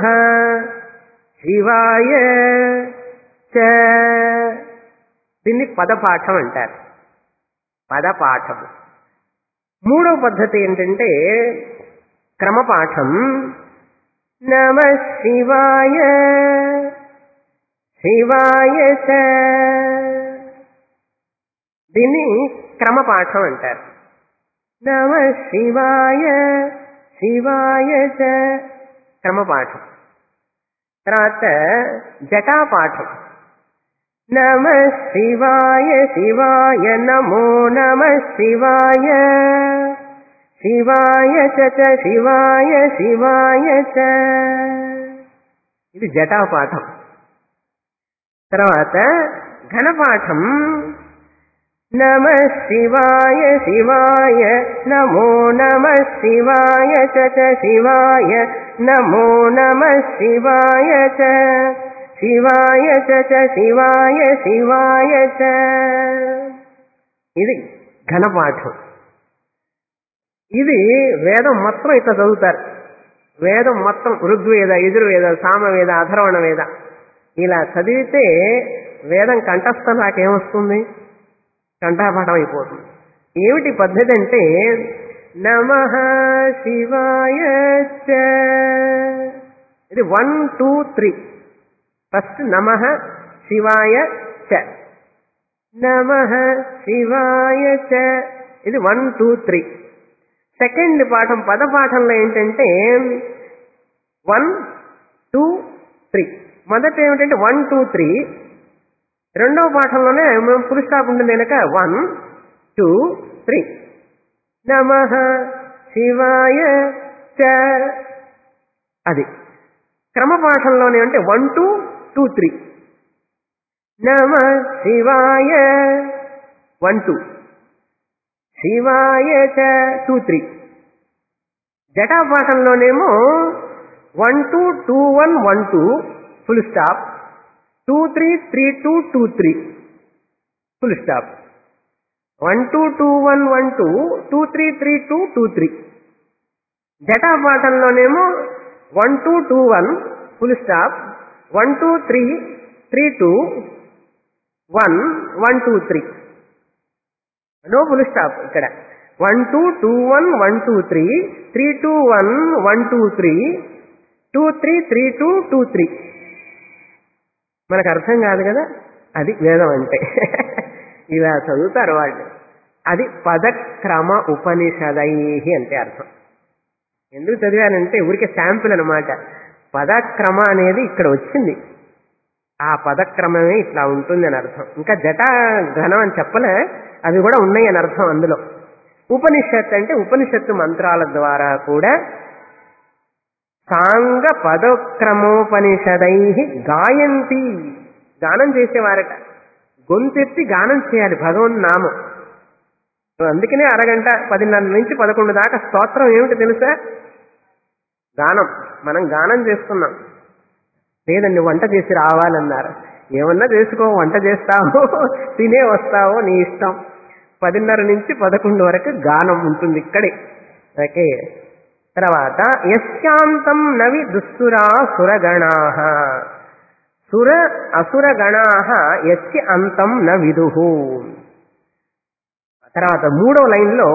శివాయ చ, దీన్ని పదపాఠం అంటారు. పదపాఠం. మూడో పద్ధతి ఏంటంటే క్రమపాఠం. నమః శివాయ శివాయ చ, దీన్ని క్రమపాఠం అంటారు. నమః శివాయ శివాయ చ క్రమపాఠం. తర్వాత జటాపాఠం. నమః శివాయ శివాయ నమో నమః శివాయ శివాయ చ శివాయ శివాయ చ, ఇది జటాపాఠం. తర్వాత ఘనపాఠం. నమః శివాయ శివాయ నమో నమః శివాయ చ శివాయ నమో నమః శివాయ చ శివాయ చ శివాయ శివాయ చ, ఇది ఘనపాఠం. ఇది వేదం మొత్తం ఇట్లా చదువుతారు. వేదం మొత్తం ఋగ్వేద, యజుర్వేద, సామవేద, అథర్వణ వేద ఇలా చదివితే వేదం కంఠస్థం నాకేమొస్తుంది, కంఠాపాఠం అయిపోతుంది. ఏమిటి పద్ధతి అంటే నమః శివాయ చ, ఇది 1 2 3. ఫస్ట్ నమః శివాయ చ, నమః శివాయ చ, ఇది 1 2 3. సెకండ్ పాఠం పదపాఠంలో ఏంటంటే 1 2 3. మొదట ఏమిటంటే 1 2 3. రెండవ పాఠంలోనే ఫుల్ స్టాప్ ఉంటుంది కనుక 1 2 3. నమః శివాయ చ, అది క్రమపాఠంలోనే అంటే 1 2 2 3. నమః శివాయ 1 2, శివాయ చ 2 3. జటాపాఠంలోనేమో 1 2 2 1 1 2 ఫుల్ స్టాప్, 2 3 3 2 2 3 ఫుల్ స్టాప్, 1 2 2 1 1 2 2 3 3 2 2 3. జటాపాఠంలోనేమో 1 2 2 1 full stop, 1 2 3 3 2 1 1 2 3. No full stop ఇక్కడ. 1 2 2 1 1 2 3 3 2 1 1 2 3 2 3 3 2 2 3. మనకు అర్థం కాదు కదా, అది వేదం అంటే. ఇలా చదువుతారు వాళ్ళు. అది పదక్రమ ఉపనిషదై అంటే అర్థం. ఎందుకు చదివానంటే ఊరికే శాంపుల్ అనమాట. పదక్రమ అనేది ఇక్కడ వచ్చింది, ఆ పదక్రమమే ఇట్లా ఉంటుంది అని అర్థం. ఇంకా జటా ఘనం అని చెప్పలే, అవి కూడా ఉన్నాయి అని అర్థం అందులో. ఉపనిషత్ అంటే ఉపనిషత్తు మంత్రాల ద్వారా కూడా సాంగ పదక్రమోపనిషదై గాయంతి, గానం చేసేవారట. గొంతెత్తి గానం చేయాలి భగవన్ నామం. అందుకనే అరగంట 10:30 నుంచి 11 దాకా స్తోత్రం ఏమిటి తెలుసా? గానం. మనం గానం చేస్తున్నాం. లేదండి వంట చేసి రావాలన్నారు. ఏమన్నా చేసుకో, వంట చేస్తావో తినే వస్తావో నీ ఇష్టం. 10:30 నుంచి 11 వరకు గానం ఉంటుంది ఇక్కడే. ఓకే. తర్వాత యశ్యాంతం నవి దుస్సురా సురగణాః, సుర అసురగణాః యస్య అంతం న విదుః. తర్వాత 3వ లైన్లో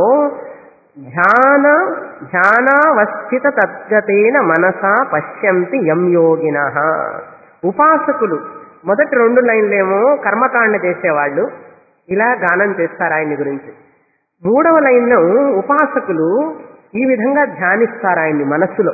ధ్యానావస్థిత తద్గతేన మనసా పశ్యంతి యం యోగినః. ఉపాసకులు మొదటి 2 లైన్లేమో కర్మకాండ చేసేవాళ్ళు ఇలా గానం చేస్తారు ఆయన్ని గురించి. 3వ లైన్లో ఉపాసకులు ఈ విధంగా ధ్యానిస్తారు ఆయన్ని మనస్సులో.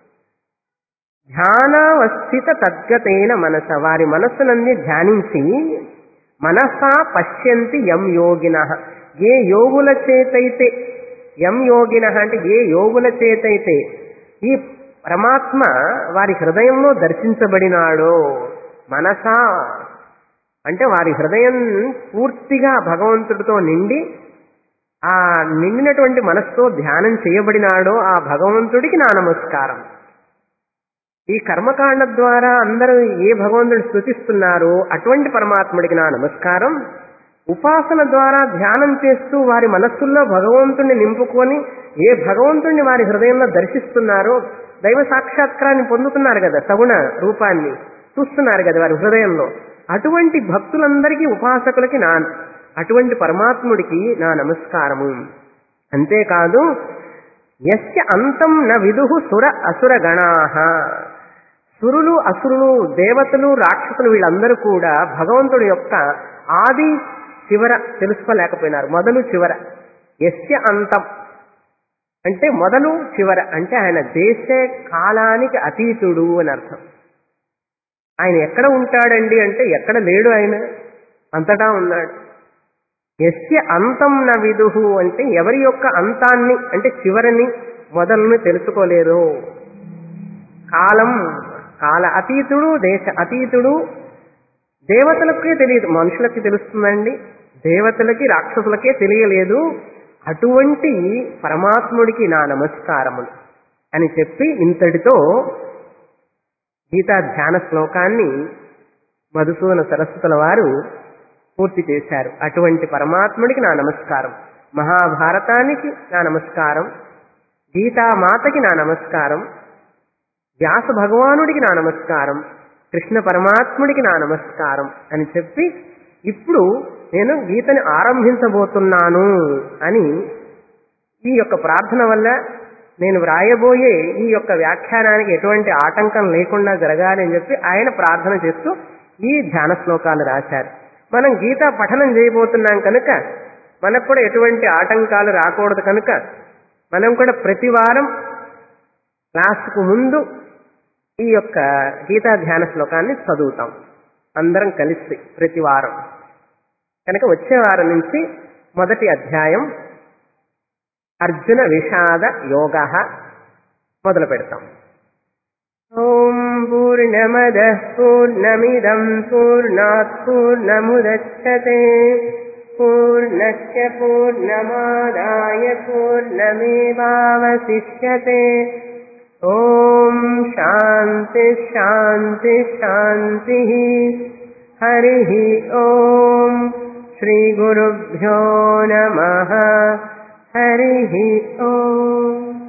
ధ్యానావస్థిత తద్గతేన మనస, వారి మనస్సులన్నీ ధ్యానించి మనసా పశ్యంతి యం యోగినః, ఏ యోగుల చేతైతే, యం యోగినః అంటే ఏ యోగుల చేతైతే ఈ పరమాత్మ వారి హృదయంలో దర్శించబడినాడో. మనసా అంటే వారి హృదయం పూర్తిగా భగవంతుడితో నిండి, ఆ నిండినటువంటి మనస్సుతో ధ్యానం చేయబడినాడో ఆ భగవంతుడికి నా నమస్కారం. ఈ కర్మకాండ ద్వారా అందరూ ఏ భగవంతుడిని స్తుతిస్తున్నారో అటువంటి పరమాత్ముడికి నా నమస్కారం. ఉపాసన ద్వారా ధ్యానం చేస్తూ వారి మనస్సుల్లో భగవంతుణ్ణి నింపుకొని ఏ భగవంతుణ్ణి వారి హృదయంలో దర్శిస్తున్నారో, దైవ సాక్షాత్కారాన్ని పొందుతున్నారు కదా, సగుణ రూపాన్ని చూస్తున్నారు కదా వారి హృదయంలో, అటువంటి భక్తులందరికీ ఉపాసకులకి అటువంటి పరమాత్ముడికి నా నమస్కారము. అంతేకాదు యస్య అంతం న విదుః సుర అసుర గణాః, సురులు అసురులు దేవతలు రాక్షసులు వీళ్ళందరూ కూడా భగవంతుడి యొక్క ఆది చివర తెలుసుకోలేకపోయినారు. మొదలు చివర. యస్య అంతం అంటే మొదలు చివర అంటే ఆయన దేశ కాలానికి అతీతుడు అని అర్థం. ఆయన ఎక్కడ ఉంటాడండి అంటే ఎక్కడ లేడు, ఆయన అంతటా ఉన్నాడు. యస్య అంతం న విదుః అంటే ఎవరి యొక్క అంతాన్ని అంటే చివరిని మొదలుని తెలుసుకోలేరు. కాల అతీతుడు, దేశ అతీతుడు. దేవతలకే తెలియదు, మనుషులకి తెలుస్తుందండి, దేవతలకి రాక్షసులకే తెలియలేదు. అటువంటి పరమాత్ముడికి నా నమస్కారములు అని చెప్పి ఇంతటితో గీతా ధ్యాన శ్లోకాన్ని మధుసూదన సరస్వతుల వారు పూర్తి చేశారు. అటువంటి పరమాత్ముడికి నా నమస్కారం. మహాభారతానికి నా నమస్కారం, గీతామాతకి నా నమస్కారం, వ్యాస భగవానుడికి నా నమస్కారం, కృష్ణ పరమాత్ముడికి నా నమస్కారం అని చెప్పి ఇప్పుడు నేను గీతని ఆరంభించబోతున్నాను అని ఈ యొక్క ప్రార్థన వల్ల నేను వ్రాయబోయే ఈ యొక్క వ్యాఖ్యానానికి ఎటువంటి ఆటంకం లేకుండా జరగాలి అని చెప్పి ఆయన ప్రార్థన చేస్తూ ఈ ధ్యాన శ్లోకాలు రాశారు. మనం గీతా పఠనం చేయబోతున్నాం కనుక మనకు కూడా ఎటువంటి ఆటంకాలు రాకూడదు కనుక మనం కూడా ప్రతి వారం క్లాస్కు ముందు ఈ యొక్క గీతా ధ్యాన శ్లోకాన్ని చదువుతాం అందరం కలిసి ప్రతి వారం. కనుక వచ్చే వారం నుంచి మొదటి అధ్యాయం అర్జున విషాద యోగ మొదలు పెడతాం. ఓం పూర్ణమదః పూర్ణమిదం పూర్ణాత్ పూర్ణముదచ్యతే పూర్ణస్య పూర్ణమాదాయ పూర్ణమేవావశిష్యతే. ఓం శాంతి శాంతి శాంతి. హరి ఓం శ్రీ గురుభ్యో నమః. హరి ఓం.